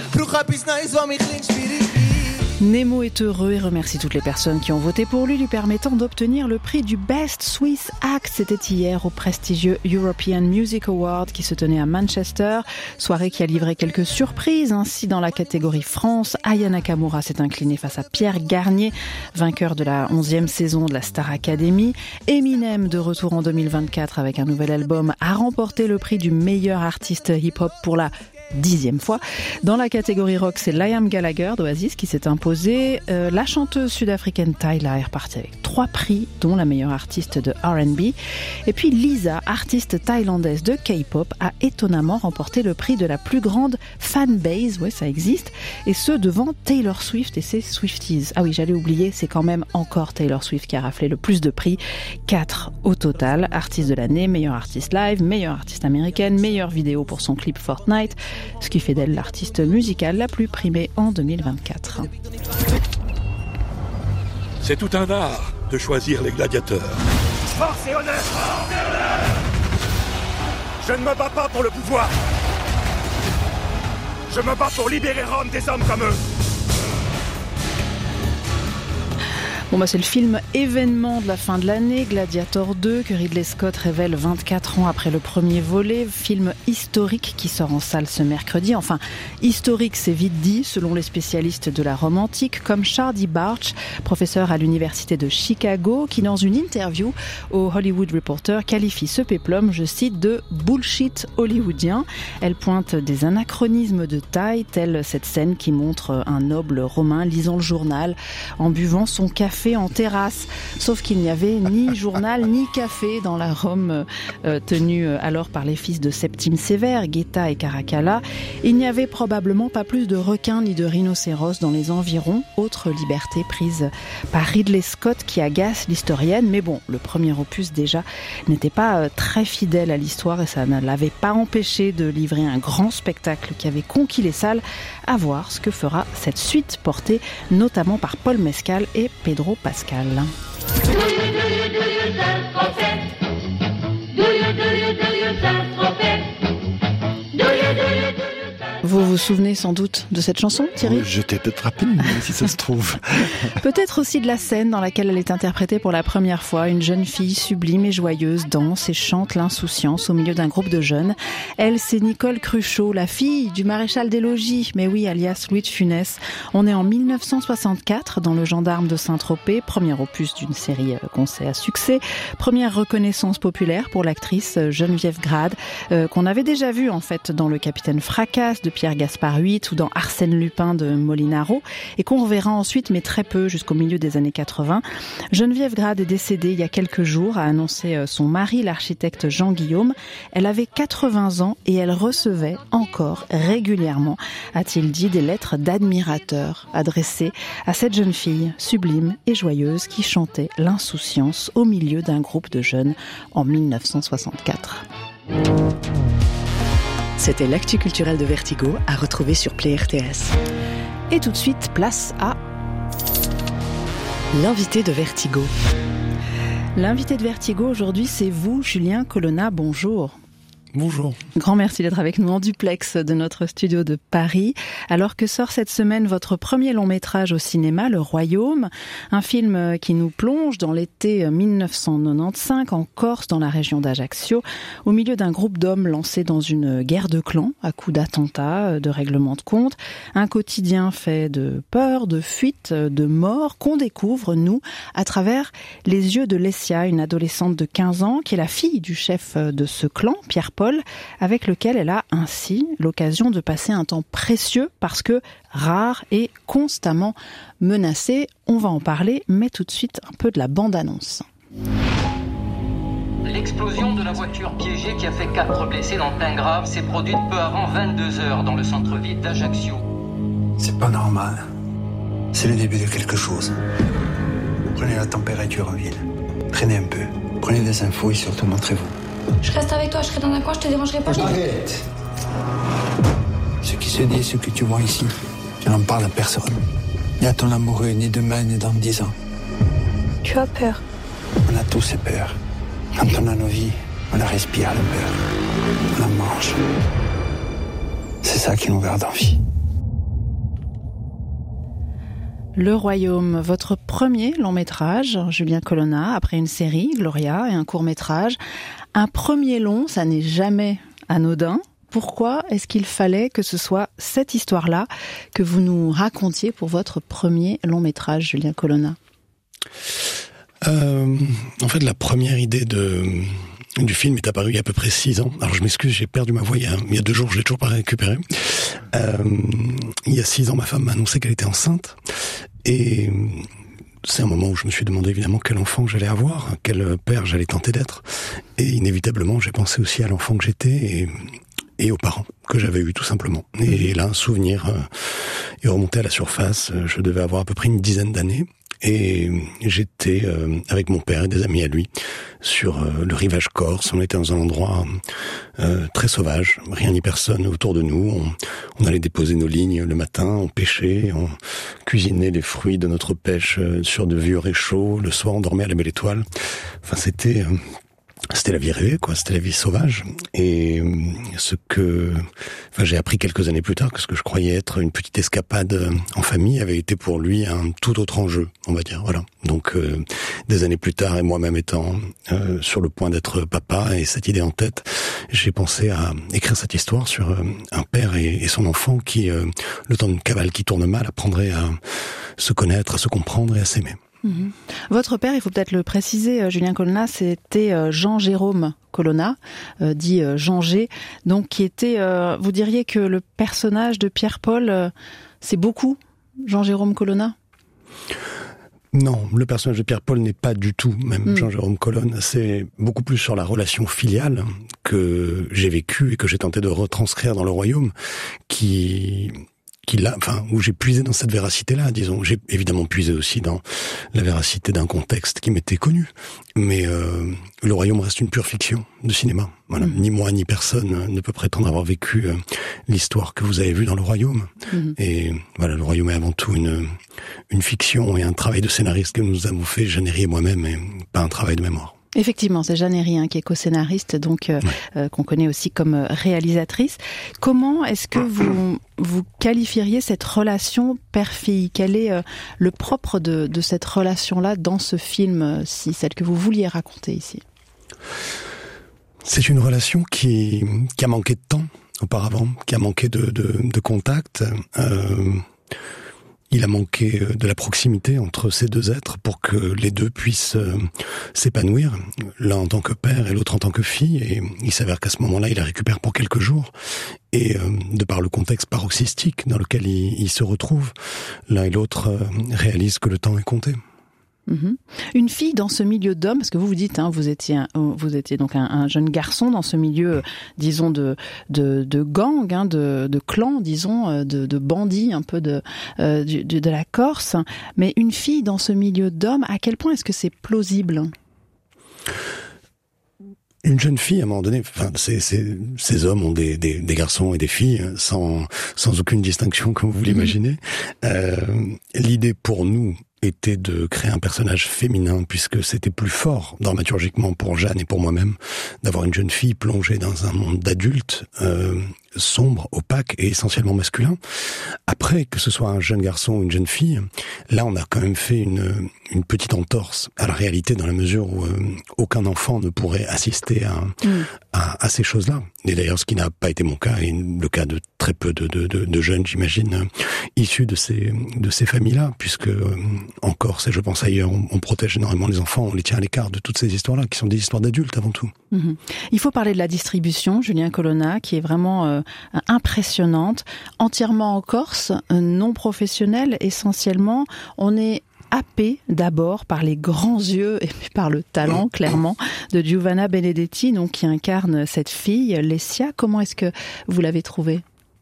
Nemo est heureux et remercie toutes les personnes qui ont voté pour lui, lui permettant d'obtenir le prix du Best Swiss Act. C'était hier au prestigieux European Music Award qui se tenait à Manchester. Soirée qui a livré quelques surprises. Ainsi, dans la catégorie France, Aya Nakamura s'est inclinée face à Pierre Garnier, vainqueur de la onzième saison de la Star Academy. Eminem, de retour en deux mille vingt-quatre avec un nouvel album, a remporté le prix du meilleur artiste hip-hop pour la dixième fois. Dans la catégorie rock, c'est Liam Gallagher d'Oasis qui s'est imposée. Euh, la chanteuse sud-africaine Tyla est repartie avec trois prix, dont la meilleure artiste de R and B. Et puis Lisa, artiste thaïlandaise de K-pop, a étonnamment remporté le prix de la plus grande fanbase, ouais ça existe, et ce devant Taylor Swift et ses Swifties. Ah oui, j'allais oublier, c'est quand même encore Taylor Swift qui a raflé le plus de prix, quatre au total. Artiste de l'année, meilleure artiste live, meilleure artiste américaine, meilleure vidéo pour son clip Fortnite, ce qui fait d'elle l'artiste musicale la plus primée en deux mille vingt-quatre. C'est tout un art de choisir les gladiateurs. Force et honneur! Force et honneur! Je ne me bats pas pour le pouvoir. Je me bats pour libérer Rome des hommes comme eux. Bon bah c'est le film événement de la fin de l'année, Gladiator deux, que Ridley Scott révèle vingt-quatre ans après le premier volet. Film historique qui sort en salle ce mercredi. Enfin, historique c'est vite dit, selon les spécialistes de la Rome antique, comme Shardy Barch, professeur à l'université de Chicago, qui dans une interview au Hollywood Reporter qualifie ce péplum, je cite, de bullshit hollywoodien. Elle pointe des anachronismes de taille, telle cette scène qui montre un noble romain lisant le journal en buvant son café café en terrasse. Sauf qu'il n'y avait ni journal ni café dans la Rome euh, tenue alors par les fils de Septime Sévère, Guetta et Caracalla. Il n'y avait probablement pas plus de requins ni de rhinocéros dans les environs. Autre liberté prise par Ridley Scott qui agace l'historienne. Mais bon, le premier opus déjà n'était pas euh, très fidèle à l'histoire et ça ne l'avait pas empêché de livrer un grand spectacle qui avait conquis les salles. À voir ce que fera cette suite portée notamment par Paul Mescal et Pedro Pascal. Vous vous souvenez sans doute de cette chanson, Thierry ? J'étais peut-être rapide, si ça se trouve. Peut-être aussi de la scène dans laquelle elle est interprétée pour la première fois. Une jeune fille sublime et joyeuse danse et chante l'insouciance au milieu d'un groupe de jeunes. Elle, c'est Nicole Cruchot, la fille du maréchal des logis, mais oui, alias Louis de Funès. On est en mille neuf cent soixante-quatre dans Le Gendarme de Saint-Tropez, premier opus d'une série qu'on sait à succès. Première reconnaissance populaire pour l'actrice Geneviève Grade, euh, qu'on avait déjà vue en fait dans Le Capitaine Fracasse de Pierre Gaspard huit ou dans Arsène Lupin de Molinaro et qu'on reverra ensuite mais très peu jusqu'au milieu des années quatre-vingts. Geneviève Grade est décédée il y a quelques jours, a annoncé son mari, l'architecte Jean Guillaume. Elle avait quatre-vingts ans et elle recevait encore régulièrement, a-t-il dit, des lettres d'admirateurs adressées à cette jeune fille sublime et joyeuse qui chantait l'insouciance au milieu d'un groupe de jeunes en mille neuf cent soixante-quatre. C'était l'actu culturel de Vertigo à retrouver sur Play R T S. Et tout de suite, place à l'invité de Vertigo. L'invité de Vertigo aujourd'hui, c'est vous, Julien Colonna. Bonjour. Bonjour. Grand merci d'être avec nous en duplex de notre studio de Paris. Alors que sort cette semaine votre premier long métrage au cinéma, Le Royaume, un film qui nous plonge dans l'été mille neuf cent quatre-vingt-quinze en Corse, dans la région d'Ajaccio, au milieu d'un groupe d'hommes lancés dans une guerre de clans à coups d'attentats, de règlements de compte, un quotidien fait de peur, de fuite, de mort qu'on découvre, nous, à travers les yeux de Lessia, une adolescente de quinze ans qui est la fille du chef de ce clan, Pierre-Paul, avec lequel elle a ainsi l'occasion de passer un temps précieux parce que rare et constamment menacée. On va en parler, mais tout de suite un peu de la bande-annonce. L'explosion de la voiture piégée qui a fait quatre blessés dans le pain grave s'est produite peu avant vingt-deux heures dans le centre-ville d'Ajaccio. C'est pas normal. C'est le début de quelque chose. Prenez la température en ville. Traînez un peu. Prenez des infos et surtout montrez-vous. Je reste avec toi, je serai dans un coin, je te dérangerai pas. Arrête. Ce qui se dit, ce que tu vois ici, tu n'en parles à personne. Ni à ton amoureux, ni demain, ni dans dix ans. Tu as peur. On a tous peur. Quand on a nos vies, on la respire, la peur. On la mange. C'est ça qui nous garde en vie. Le Royaume, votre premier long métrage, Julien Colonna, après une série, Gloria, et un court métrage. Un premier long, ça n'est jamais anodin. Pourquoi est-ce qu'il fallait que ce soit cette histoire-là que vous nous racontiez pour votre premier long métrage, Julien Colonna ? euh, En fait, la première idée de... du film est apparu il y a à peu près six ans. Alors je m'excuse, j'ai perdu ma voix il y a, il y a deux jours, je l'ai toujours pas récupérée. Euh, il y a six ans, ma femme m'a annoncé qu'elle était enceinte. Et c'est un moment où je me suis demandé évidemment quel enfant j'allais avoir, quel père j'allais tenter d'être. Et inévitablement, j'ai pensé aussi à l'enfant que j'étais et, et aux parents que j'avais eus tout simplement. Et là, un souvenir euh, est remonté à la surface. Je devais avoir à peu près une dizaine d'années. Et j'étais euh, avec mon père et des amis à lui sur euh, le rivage corse. On était dans un endroit euh, très sauvage, rien ni personne autour de nous. On, on allait déposer nos lignes le matin, on pêchait, on cuisinait les fruits de notre pêche euh, sur de vieux réchauds. Le soir, on dormait à la belle étoile. Enfin, c'était... Euh, C'était la vie rêvée, quoi. C'était la vie sauvage. Et ce que, enfin, j'ai appris quelques années plus tard que ce que je croyais être une petite escapade en famille avait été pour lui un tout autre enjeu, on va dire. Voilà. Donc, euh, des années plus tard, et moi-même étant euh, sur le point d'être papa et cette idée en tête, j'ai pensé à écrire cette histoire sur euh, un père et, et son enfant qui, euh, le temps d'une cavale qui tourne mal, apprendrait à se connaître, à se comprendre et à s'aimer. Mmh. Votre père, il faut peut-être le préciser, Julien Colonna, c'était Jean-Jérôme Colonna, euh, dit euh, Jean G, donc qui était, euh, vous diriez que le personnage de Pierre-Paul, euh, c'est beaucoup Jean-Jérôme Colonna ? Non, le personnage de Pierre-Paul n'est pas du tout, même mmh. Jean-Jérôme Colonne, c'est beaucoup plus sur la relation filiale que j'ai vécue et que j'ai tenté de retranscrire dans Le Royaume, qui... qui l'a, enfin, où j'ai puisé dans cette véracité-là, disons. J'ai évidemment puisé aussi dans la véracité d'un contexte qui m'était connu. Mais euh, Le Royaume reste une pure fiction de cinéma. Voilà. Mmh. Ni moi, ni personne ne peut prétendre avoir vécu euh, l'histoire que vous avez vue dans Le Royaume. Mmh. Et voilà, Le Royaume est avant tout une, une fiction et un travail de scénariste que nous avons fait, Jeannery et moi-même, et pas un travail de mémoire. Effectivement, c'est Jeannery hein, qui est co-scénariste, donc euh, ouais. euh, qu'on connaît aussi comme réalisatrice. Comment est-ce que vous vous qualifieriez cette relation père-fille ? Quel est euh, le propre de, de cette relation-là dans ce film, si celle que vous vouliez raconter ici ? C'est une relation qui qui a manqué de temps auparavant, qui a manqué de de, de contact. Euh, Il a manqué de la proximité entre ces deux êtres pour que les deux puissent euh, s'épanouir, l'un en tant que père et l'autre en tant que fille. Et il s'avère qu'à ce moment-là, il la récupère pour quelques jours. Et euh, de par le contexte paroxystique dans lequel il, il se retrouve, l'un et l'autre euh, réalisent que le temps est compté. Mmh. Une fille dans ce milieu d'hommes, parce que vous vous dites, hein, vous étiez, un, vous étiez donc un, un jeune garçon dans ce milieu, disons de de, de gang, hein, de, de clan, disons, de, de bandits, un peu de, euh, de de la Corse. Mais une fille dans ce milieu d'hommes, à quel point est-ce que c'est plausible ? Une jeune fille, à un moment donné, enfin, ces, ces, ces hommes ont des, des, des garçons et des filles, sans, sans aucune distinction, comme vous l'imaginez. Euh, l'idée pour nous était de créer un personnage féminin, puisque c'était plus fort, dramaturgiquement, pour Jeanne et pour moi-même, d'avoir une jeune fille plongée dans un monde d'adultes, euh, sombre, opaque et essentiellement masculin. Après, que ce soit un jeune garçon ou une jeune fille, là, on a quand même fait une, une petite entorse à la réalité, dans la mesure où euh, aucun enfant ne pourrait assister à, mmh. à, à ces choses-là. Et d'ailleurs, ce qui n'a pas été mon cas, et le cas de très peu de, de, de, de jeunes, j'imagine, euh, issus de ces, de ces familles-là, puisque euh, en Corse, et je pense ailleurs, on, on protège énormément les enfants, on les tient à l'écart de toutes ces histoires-là, qui sont des histoires d'adultes avant tout. Mmh. Il faut parler de la distribution, Julien Colonna, qui est vraiment euh, impressionnante, entièrement en Corse, non professionnelle, essentiellement. On est happé d'abord par les grands yeux et par le talent, clairement, de Giovanna Benedetti, donc qui incarne cette fille, Lessia. Comment est-ce que vous l'avez trouvée ?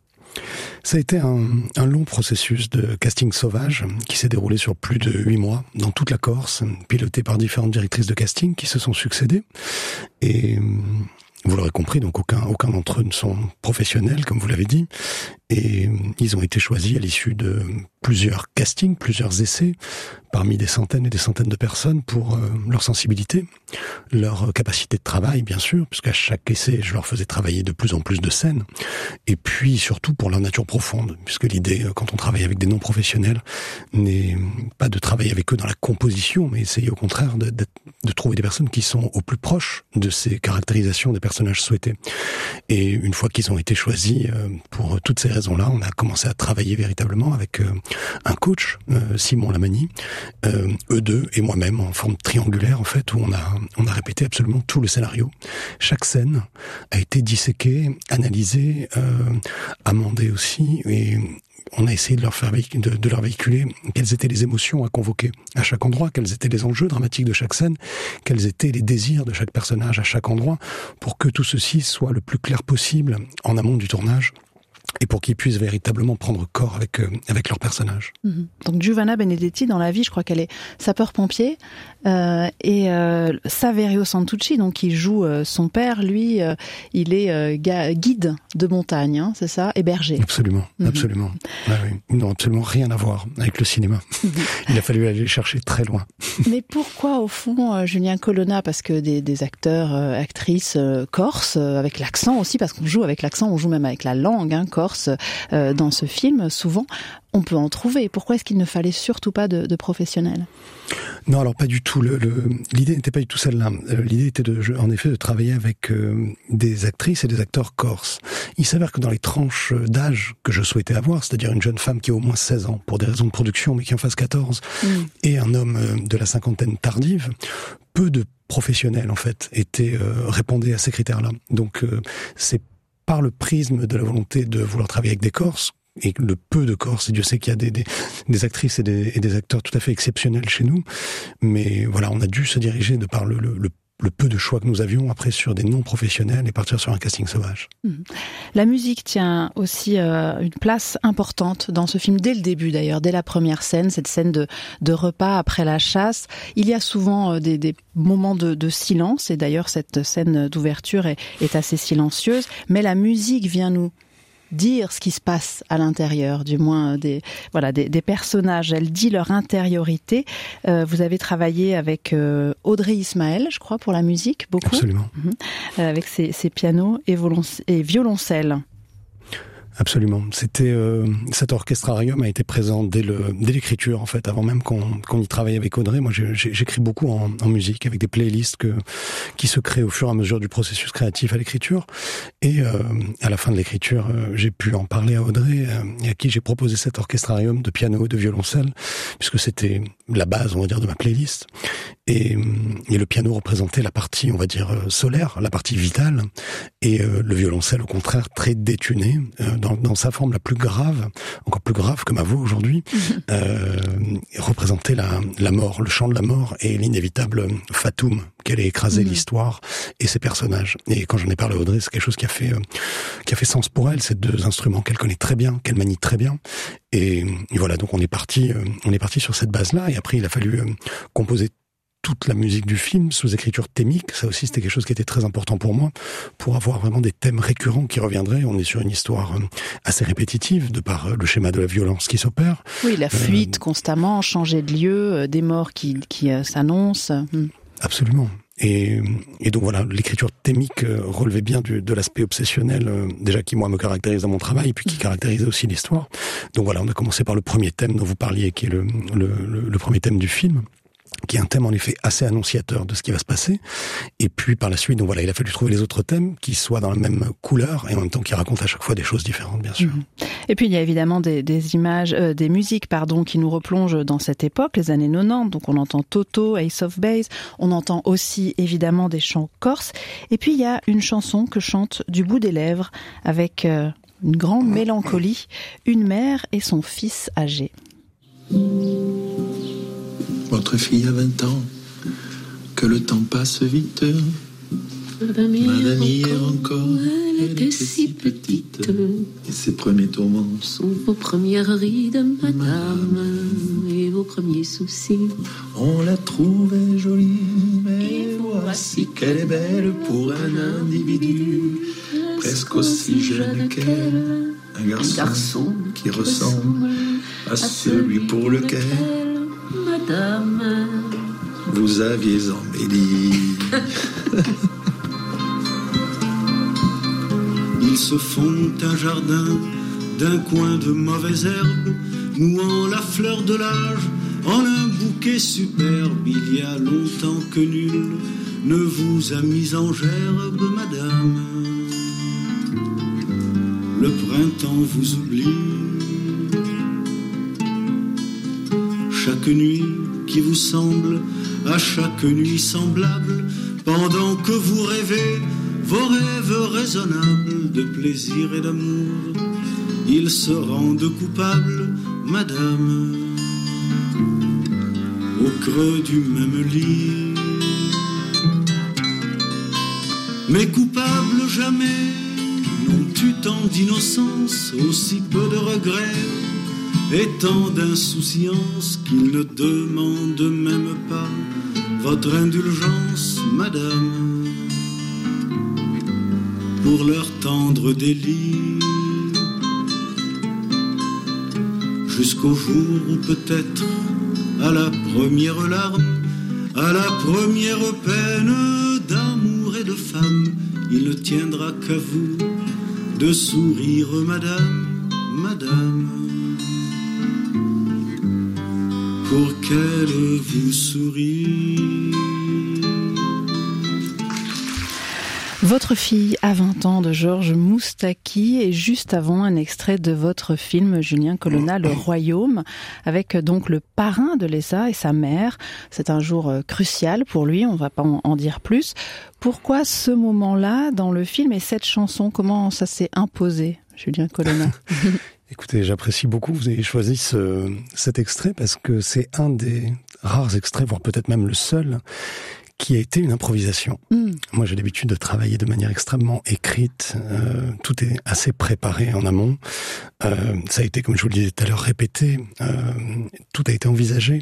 Ça a été un, un long processus de casting sauvage qui s'est déroulé sur plus de huit mois dans toute la Corse, piloté par différentes directrices de casting qui se sont succédées. Et vous l'aurez compris, donc aucun, aucun d'entre eux ne sont professionnels, comme vous l'avez dit. Et ils ont été choisis à l'issue de plusieurs castings, plusieurs essais, parmi des centaines et des centaines de personnes pour euh, leur sensibilité, leur capacité de travail, bien sûr, puisqu'à chaque essai, je leur faisais travailler de plus en plus de scènes, et puis surtout pour leur nature profonde, puisque l'idée, quand on travaille avec des non-professionnels, n'est pas de travailler avec eux dans la composition, mais essayer au contraire de, de, de trouver des personnes qui sont au plus proches de ces caractérisations des personnages souhaités. Et une fois qu'ils ont été choisis euh, pour toutes ces raisons-là, on a commencé à travailler véritablement avec euh, un coach, euh, Simon Lamani, euh, eux deux et moi-même en forme triangulaire en fait, où on a on a répété absolument tout le scénario. Chaque scène a été disséquée, analysée, euh, amendée aussi, et on a essayé de leur faire véhic- de, de leur véhiculer quelles étaient les émotions à convoquer à chaque endroit, quels étaient les enjeux dramatiques de chaque scène, quels étaient les désirs de chaque personnage à chaque endroit, pour que tout ceci soit le plus clair possible en amont du tournage. Et pour qu'ils puissent véritablement prendre corps avec euh, avec leur personnage. Mmh. Donc Giovanna Benedetti, dans la vie, je crois qu'elle est sapeur-pompier, euh, et euh, Saverio Santucci, donc qui joue euh, son père, lui, euh, il est euh, ga- guide de montagne, hein, c'est ça, et berger. Absolument, mmh. absolument. Ouais, oui. Ils n'ont absolument rien à voir avec le cinéma. Mmh. Il a fallu aller chercher très loin. Mais pourquoi, au fond, euh, Julien Colonna ? Parce que des, des acteurs, euh, actrices euh, corses, euh, avec l'accent aussi, parce qu'on joue avec l'accent, on joue même avec la langue, hein, corse. Euh, dans ce film, souvent, on peut en trouver. Pourquoi est-ce qu'il ne fallait surtout pas de, de professionnels ? Non, alors pas du tout. Le, le, l'idée n'était pas du tout celle-là. L'idée était de, en effet, de travailler avec euh, des actrices et des acteurs corses. Il s'avère que dans les tranches d'âge que je souhaitais avoir, c'est-à-dire une jeune femme qui a au moins seize ans, pour des raisons de production, mais qui en fasse quatorze, mmh. et un homme de la cinquantaine tardive, peu de professionnels, en fait, étaient euh, répondaient à ces critères-là. Donc, euh, c'est par le prisme de la volonté de vouloir travailler avec des Corses et le peu de Corses, et Dieu sait qu'il y a des, des, des actrices et des, et des acteurs tout à fait exceptionnels chez nous, mais voilà, on a dû se diriger de par le, le, le le peu de choix que nous avions après sur des non-professionnels et partir sur un casting sauvage. La musique tient aussi euh, une place importante dans ce film, dès le début d'ailleurs, dès la première scène, cette scène de, de repas après la chasse. Il y a souvent euh, des, des moments de, de silence, et d'ailleurs cette scène d'ouverture est, est assez silencieuse, mais la musique vient nous dire ce qui se passe à l'intérieur, du moins des voilà des, des personnages. Elle dit leur intériorité. Euh, vous avez travaillé avec euh, Audrey Ismaël, je crois, pour la musique, beaucoup. Absolument. Mmh. Euh, avec ses, ses pianos et, violonc- et violoncelles. Absolument. C'était euh, cet orchestrarium a été présent dès le dès l'écriture en fait, avant même qu'on qu'on y travaille avec Audrey. Moi, j'ai, j'écris beaucoup en, en musique avec des playlists que qui se créent au fur et à mesure du processus créatif à l'écriture. Et euh, à la fin de l'écriture, euh, j'ai pu en parler à Audrey, euh, et à qui j'ai proposé cet orchestrarium de piano, de violoncelle, puisque c'était la base, on va dire, de ma playlist. Et, et le piano représentait la partie, on va dire, solaire, la partie vitale, et euh, le violoncelle, au contraire, très détuné, euh, dans, dans sa forme la plus grave, encore plus grave que ma voix aujourd'hui, euh, représentait la, la mort, le chant de la mort et l'inévitable fatum qu'elle ait écrasé mmh. l'histoire et ses personnages. Et quand j'en ai parlé à Audrey, c'est quelque chose qui a fait euh, qui a fait sens pour elle, ces deux instruments qu'elle connaît très bien, qu'elle manie très bien. Et, et voilà, donc on est parti, euh, on est parti sur cette base-là. Et après, il a fallu euh, composer toute la musique du film sous écriture thémique. Ça aussi, c'était quelque chose qui était très important pour moi, pour avoir vraiment des thèmes récurrents qui reviendraient. On est sur une histoire assez répétitive, de par le schéma de la violence qui s'opère. Oui, la fuite euh, constamment, changer de lieu, des morts qui, qui euh, s'annoncent. Hmm. Absolument. Et, et donc voilà, l'écriture thémique relevait bien du, de l'aspect obsessionnel, euh, déjà qui moi me caractérise dans mon travail, et puis qui caractérisait aussi l'histoire. Donc voilà, on a commencé par le premier thème dont vous parliez, qui est le, le, le, le premier thème du film, qui est un thème en effet assez annonciateur de ce qui va se passer. Et puis par la suite, donc voilà, il a fallu trouver les autres thèmes qui soient dans la même couleur et en même temps qui racontent à chaque fois des choses différentes, bien sûr. Mmh. Et puis il y a évidemment des, des images, euh, des musiques, pardon, qui nous replongent dans cette époque, les années quatre-vingt-dix. Donc on entend Toto, Ace of Base. On entend aussi évidemment des chants corses. Et puis il y a une chanson que chante du bout des lèvres avec euh, une grande mélancolie, une mère et son fils âgé. Votre fille a vingt ans, que le temps passe vite. Madame hier encore, elle était si petite. Et ses premiers tourments sont vos premières rides, madame, et vos premiers soucis. On la trouvait jolie, mais voici qu'elle est belle pour un individu presque aussi jeune qu'elle. Un garçon, un garçon qui ressemble à celui pour lequel Madame, vous aviez embelli. Ils se font un jardin d'un coin de mauvaises herbes, nouant la fleur de l'âge en un bouquet superbe. Il y a longtemps que nul ne vous a mis en gerbe, madame. Le printemps vous oublie. Chaque nuit qui vous semble à chaque nuit semblable, pendant que vous rêvez vos rêves raisonnables de plaisir et d'amour, ils se rendent coupables, madame, au creux du même lit. Mais coupables jamais n'ont eu tant d'innocence, aussi peu de regrets et tant d'insouciance qu'ils ne demandent même pas votre indulgence, madame, pour leur tendre délit. Jusqu'au jour où peut-être, à la première larme, à la première peine d'amour et de femme, il ne tiendra qu'à vous de sourire, madame, madame, pour qu'elle vous sourie. Votre fille a vingt ans de Georges Moustaki, et juste avant un extrait de votre film Julien Colonna, Le Royaume, avec donc le parrain de Lesa et sa mère. C'est un jour crucial pour lui, on ne va pas en dire plus. Pourquoi ce moment-là dans le film et cette chanson, comment ça s'est imposé, Julien Colonna? Écoutez, j'apprécie beaucoup que vous ayez choisi ce, cet extrait parce que c'est un des rares extraits, voire peut-être même le seul, qui a été une improvisation. Mm. Moi, j'ai l'habitude de travailler de manière extrêmement écrite. Euh, tout est assez préparé en amont. Euh, ça a été, comme je vous le disais tout à l'heure, répété. Euh, tout a été envisagé.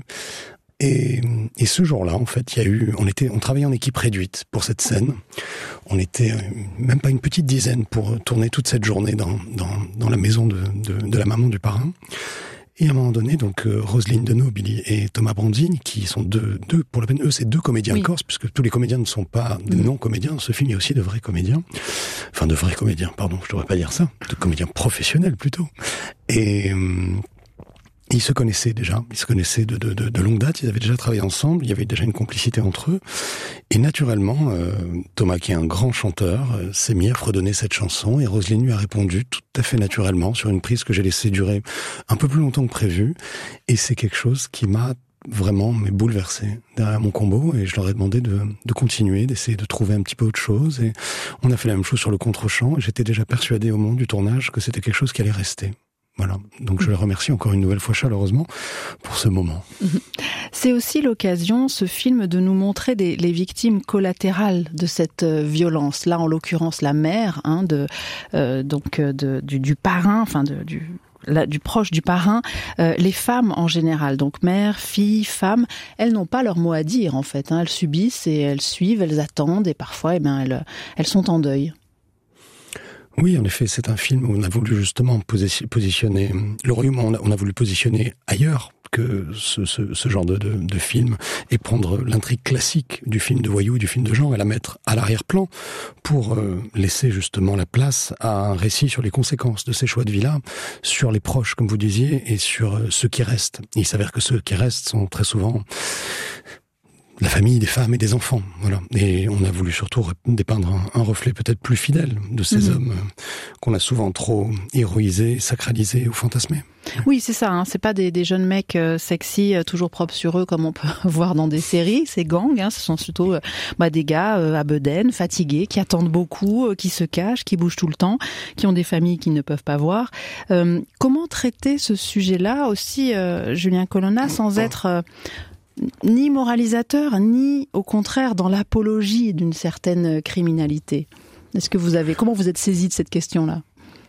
Et, et ce jour-là, en fait, il y a eu, on était, on travaillait en équipe réduite pour cette scène. On était même pas une petite dizaine pour tourner toute cette journée dans dans, dans la maison de, de, de la maman du parrain. Et à un moment donné, donc euh, Roselyne Denot et Thomas Brandini, qui sont deux, deux pour la peine, eux, c'est deux comédiens oui. corses, puisque tous les comédiens ne sont pas des mmh. non-comédiens. Dans ce film, il y a aussi de vrais comédiens, enfin de vrais comédiens, pardon, je devrais pas dire ça, de comédiens professionnels plutôt. Et euh, ils se connaissaient déjà, ils se connaissaient de, de, de, de longue date, ils avaient déjà travaillé ensemble, il y avait déjà une complicité entre eux. Et naturellement, euh, Thomas, qui est un grand chanteur, euh, s'est mis à fredonner cette chanson et Roselyne lui a répondu tout à fait naturellement sur une prise que j'ai laissée durer un peu plus longtemps que prévu. Et c'est quelque chose qui m'a vraiment mais bouleversé derrière mon combo et je leur ai demandé de, de continuer, d'essayer de trouver un petit peu autre chose. Et on a fait la même chose sur le contre-champ et j'étais déjà persuadé au moment du tournage que c'était quelque chose qui allait rester. Voilà, donc je les remercie encore une nouvelle fois chaleureusement pour ce moment. C'est aussi l'occasion, ce film, de nous montrer des, les victimes collatérales de cette violence. Là, en l'occurrence, la mère, hein, de, euh, donc de, du, du parrain, enfin de, du... La, du proche du parrain, euh, les femmes en général, donc mères, filles, femmes, elles n'ont pas leur mot à dire en fait. Hein, elles subissent et elles suivent, elles attendent et parfois, eh ben, elles, elles sont en deuil. Oui, en effet, c'est un film où on a voulu justement positionner le royaume, on a, on a voulu positionner ailleurs que ce, ce, ce genre de, de, de film et prendre l'intrigue classique du film de voyou, du film de genre et la mettre à l'arrière-plan pour euh, laisser justement la place à un récit sur les conséquences de ces choix de vie-là, sur les proches, comme vous disiez, et sur euh, ceux qui restent. Et il s'avère que ceux qui restent sont très souvent la famille, des femmes et des enfants, voilà. Et on a voulu surtout dépeindre un, un reflet peut-être plus fidèle de ces mmh. hommes euh, qu'on a souvent trop héroïsés, sacralisés ou fantasmés. Oui, c'est ça, hein. C'est pas des, des jeunes mecs euh, sexy, euh, toujours propres sur eux comme on peut voir dans des séries, ces gangs, hein. Ce sont plutôt euh, bah, des gars euh, à bedaine, fatigués, qui attendent beaucoup, euh, qui se cachent, qui bougent tout le temps, qui ont des familles qu'ils ne peuvent pas voir. Euh, comment traiter ce sujet-là aussi, euh, Julien Colonna, sans être... Euh, ni moralisateur, ni au contraire dans l'apologie d'une certaine criminalité. Est-ce que vous avez, comment vous êtes saisi de cette question-là ?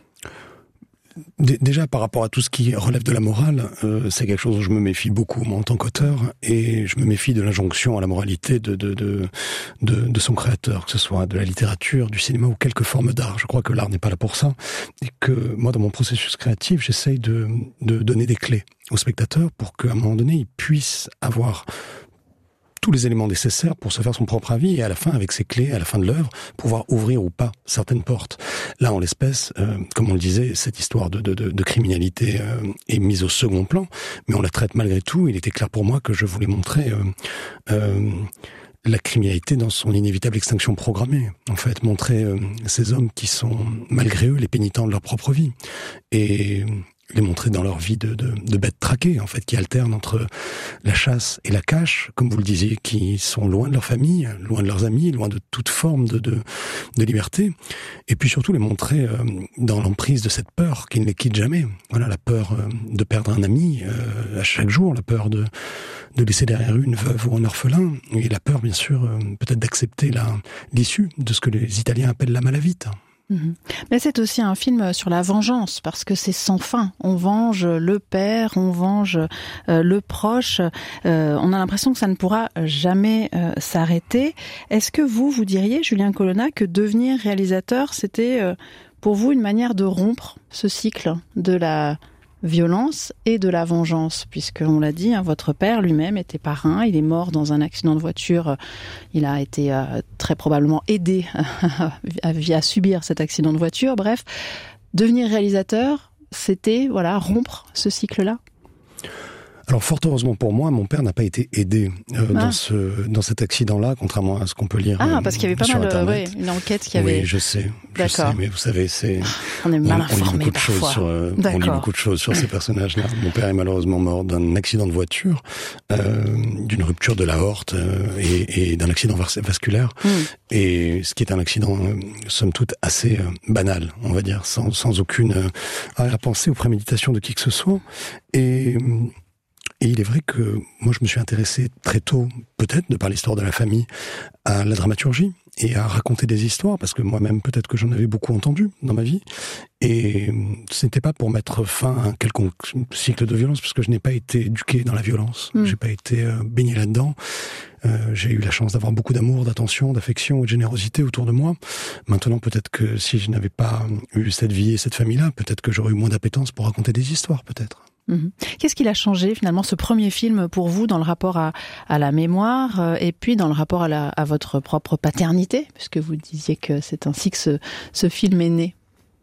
Déjà, par rapport à tout ce qui relève de la morale, euh, c'est quelque chose dont je me méfie beaucoup, moi, en tant qu'auteur, et je me méfie de l'injonction à la moralité de, de, de, de, de son créateur, que ce soit de la littérature, du cinéma ou quelque forme d'art. Je crois que l'art n'est pas là pour ça, et que moi, dans mon processus créatif, j'essaye de, de donner des clés au spectateur pour qu'à un moment donné, il puisse avoir tous les éléments nécessaires pour se faire son propre avis et à la fin, avec ses clés, à la fin de l'œuvre, pouvoir ouvrir ou pas certaines portes. Là, en l'espèce, euh, comme on le disait, cette histoire de, de, de, de criminalité euh, est mise au second plan, mais on la traite malgré tout. Il était clair pour moi que je voulais montrer euh, euh, la criminalité dans son inévitable extinction programmée. En fait, montrer euh, ces hommes qui sont, malgré eux, les pénitents de leur propre vie. Et les montrer dans leur vie de, de, de bêtes traquées, en fait, qui alternent entre la chasse et la cache, comme vous le disiez, qui sont loin de leur famille, loin de leurs amis, loin de toute forme de, de, de liberté. Et puis surtout les montrer euh, dans l'emprise de cette peur qui ne les quitte jamais. Voilà, la peur euh, de perdre un ami euh, à chaque jour, la peur de, de laisser derrière une veuve ou un orphelin, et la peur, bien sûr, euh, peut-être d'accepter la, l'issue de ce que les Italiens appellent la malavita. Mais c'est aussi un film sur la vengeance, parce que c'est sans fin. On venge le père, on venge euh, le proche. Euh, on a l'impression que ça ne pourra jamais euh, s'arrêter. Est-ce que vous, vous diriez, Julien Colonna, que devenir réalisateur, c'était euh, pour vous une manière de rompre ce cycle de la violence et de la vengeance, puisque on l'a dit, hein, votre père lui-même était parrain, il est mort dans un accident de voiture, il a été euh, très probablement aidé à, à, à subir cet accident de voiture. Bref, devenir réalisateur, c'était voilà rompre ce cycle-là. Alors fort heureusement pour moi, mon père n'a pas été aidé euh, Ah. dans ce dans cet accident-là, contrairement à ce qu'on peut lire. Ah, euh, parce qu'il y avait pas sur mal de, Internet. ouais, une enquête qui avait. Oui, je sais. Je sais, D'accord. mais vous savez, c'est. On est mal on lit informé beaucoup de parfois. choses sur. euh, on lit D'accord. beaucoup de choses sur ces personnages-là. Mon père est malheureusement mort d'un accident de voiture, euh, d'une rupture de l'aorte euh, et, et d'un accident vas- vasculaire. Mm. Et ce qui est un accident, euh, somme toute, assez euh, banal, on va dire, sans, sans aucune euh, arrière-pensée ou préméditation de qui que ce soit. Et, et il est vrai que moi, je me suis intéressé très tôt, peut-être, de par l'histoire de la famille, à la dramaturgie et à raconter des histoires, parce que moi-même, peut-être que j'en avais beaucoup entendu dans ma vie. Et ce n'était pas pour mettre fin à un quelconque cycle de violence, parce que je n'ai pas été éduqué dans la violence. Mm. J'ai pas été euh, baigné là-dedans. Euh, j'ai eu la chance d'avoir beaucoup d'amour, d'attention, d'affection et de générosité autour de moi. Maintenant, peut-être que si je n'avais pas eu cette vie et cette famille-là, peut-être que j'aurais eu moins d'appétence pour raconter des histoires, peut-être. Mhm. Qu'est-ce qu'il a changé finalement ce premier film pour vous dans le rapport à, à la mémoire euh, et puis dans le rapport à, la, à votre propre paternité, puisque vous disiez que c'est ainsi que ce, ce film est né?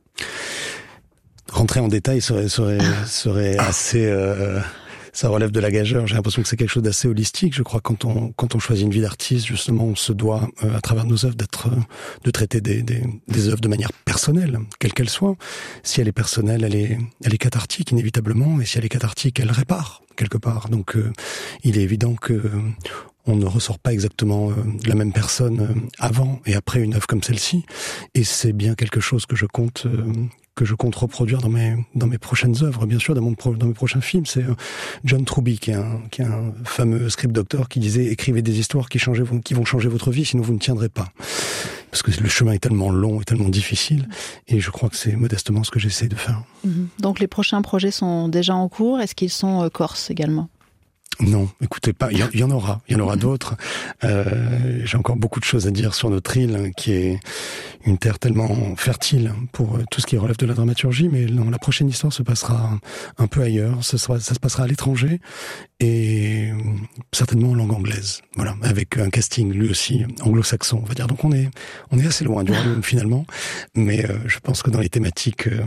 Rentrer en détail serait serait serait assez euh, ça relève de la gageure. J'ai l'impression que c'est quelque chose d'assez holistique. Je crois que quand on quand on choisit une vie d'artiste, justement, on se doit euh, à travers nos œuvres d'être euh, de traiter des des des œuvres de manière personnelle, quelle qu'elle soit. Si elle est personnelle, elle est elle est cathartique inévitablement, et si elle est cathartique, elle répare quelque part. Donc euh, il est évident que euh, on ne ressort pas exactement euh, la même personne euh, avant et après une œuvre comme celle-ci, et c'est bien quelque chose que je compte euh, que je compte reproduire dans mes dans mes prochaines œuvres, bien sûr, dans mon pro, dans mes prochains films. C'est euh, John Truby, qui est un qui est un fameux script doctor, qui disait: écrivez des histoires qui changent qui vont changer votre vie, sinon vous ne tiendrez pas. Parce que le chemin est tellement long et tellement difficile, et je crois que c'est modestement ce que j'essaie de faire. Mhm. Donc les prochains projets sont déjà en cours. Est-ce qu'ils sont euh, corses également? Non, écoutez pas, il y, y en aura, il y en aura d'autres. Euh, j'ai encore beaucoup de choses à dire sur notre île, hein, qui est une terre tellement fertile pour euh, tout ce qui relève de la dramaturgie, mais non, la prochaine histoire se passera un peu ailleurs, ce sera, ça se passera à l'étranger, et euh, certainement en langue anglaise, voilà, avec un casting lui aussi anglo-saxon, on va dire. Donc on est, on est assez loin du royaume finalement, mais euh, je pense que dans les thématiques... Euh,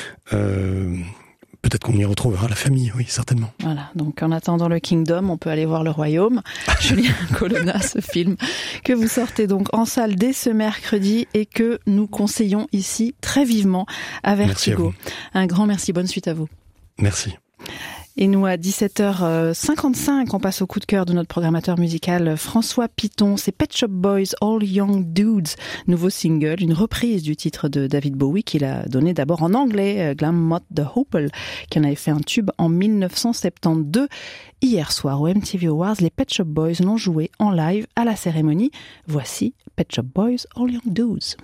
euh, peut-être qu'on y retrouvera la famille, oui, certainement. Voilà, donc en attendant le Kingdom, on peut aller voir le Royaume. Julien Colonna, ce film que vous sortez donc en salle dès ce mercredi et que nous conseillons ici très vivement à Vertigo. À Un grand merci, bonne suite à vous. Merci. Et nous, à dix-sept heures cinquante-cinq, on passe au coup de cœur de notre programmateur musical François Piton. C'est Pet Shop Boys, All Young Dudes, nouveau single, une reprise du titre de David Bowie qu'il a donné d'abord en anglais, Glam Mod the Hopel, qui en avait fait un tube en dix-neuf cent soixante-douze. Hier soir au M T V Awards, les Pet Shop Boys l'ont joué en live à la cérémonie. Voici Pet Shop Boys, All Young Dudes.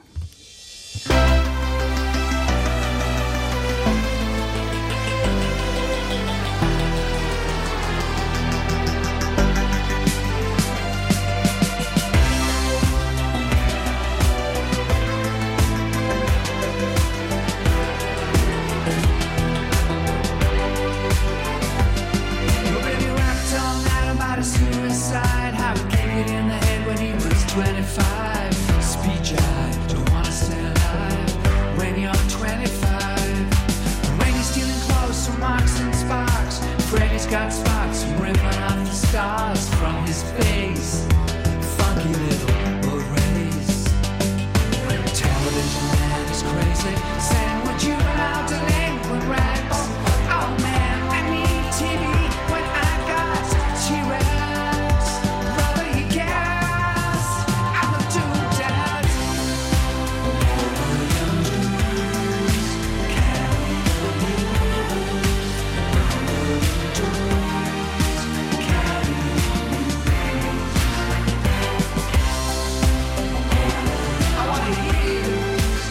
twenty-five, speech I don't wanna stay alive when you're twenty-five. When you're stealing clothes from Marks and Sparks, Freddy's got spots from ripping off the stars from his face. Funky little old race. Television man is crazy, saying would you allow delinquent rags? Oh man, I need T V when I got T-Rex. Brother, you guess I'm a dude dad. I wanna hear you.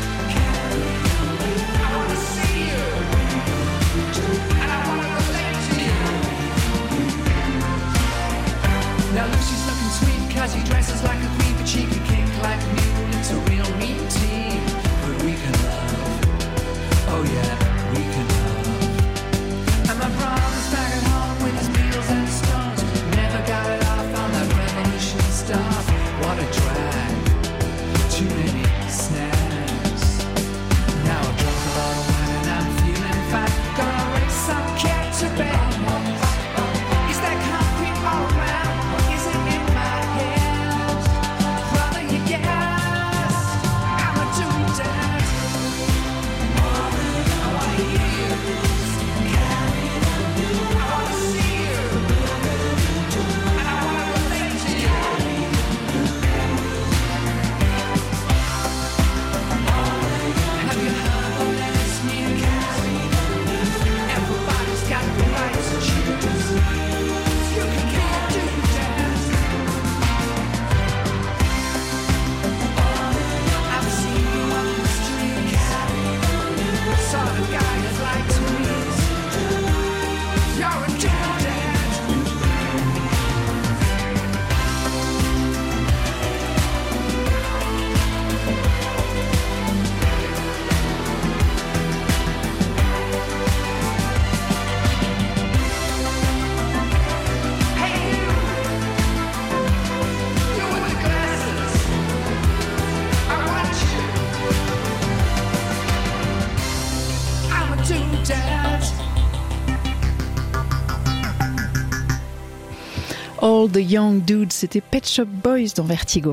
I wanna see you. And I wanna relate to you. Now Lucy's looking sweet cause he dresses like a queen, but she can kick like a mule. It's a real mean team, but we can love. Oh yeah, we can love. And my brother's back at home with his Beatles and Stones. Never got it off on that revolution stuff. What a drag, too many snacks. Now I've drunk a lot of wine and I'm feeling fine. Gonna race some cat to bed. All the Young Dudes, c'était Pet Shop Boys dans Vertigo.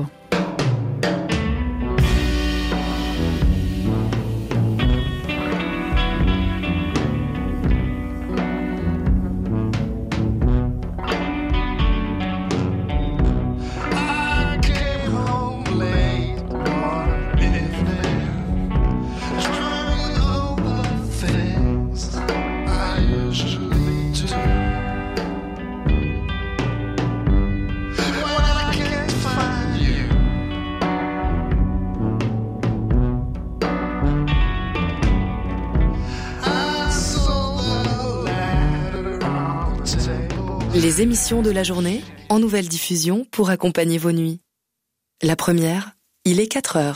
Les émissions de la journée, en nouvelle diffusion pour accompagner vos nuits. La première, il est quatre heures.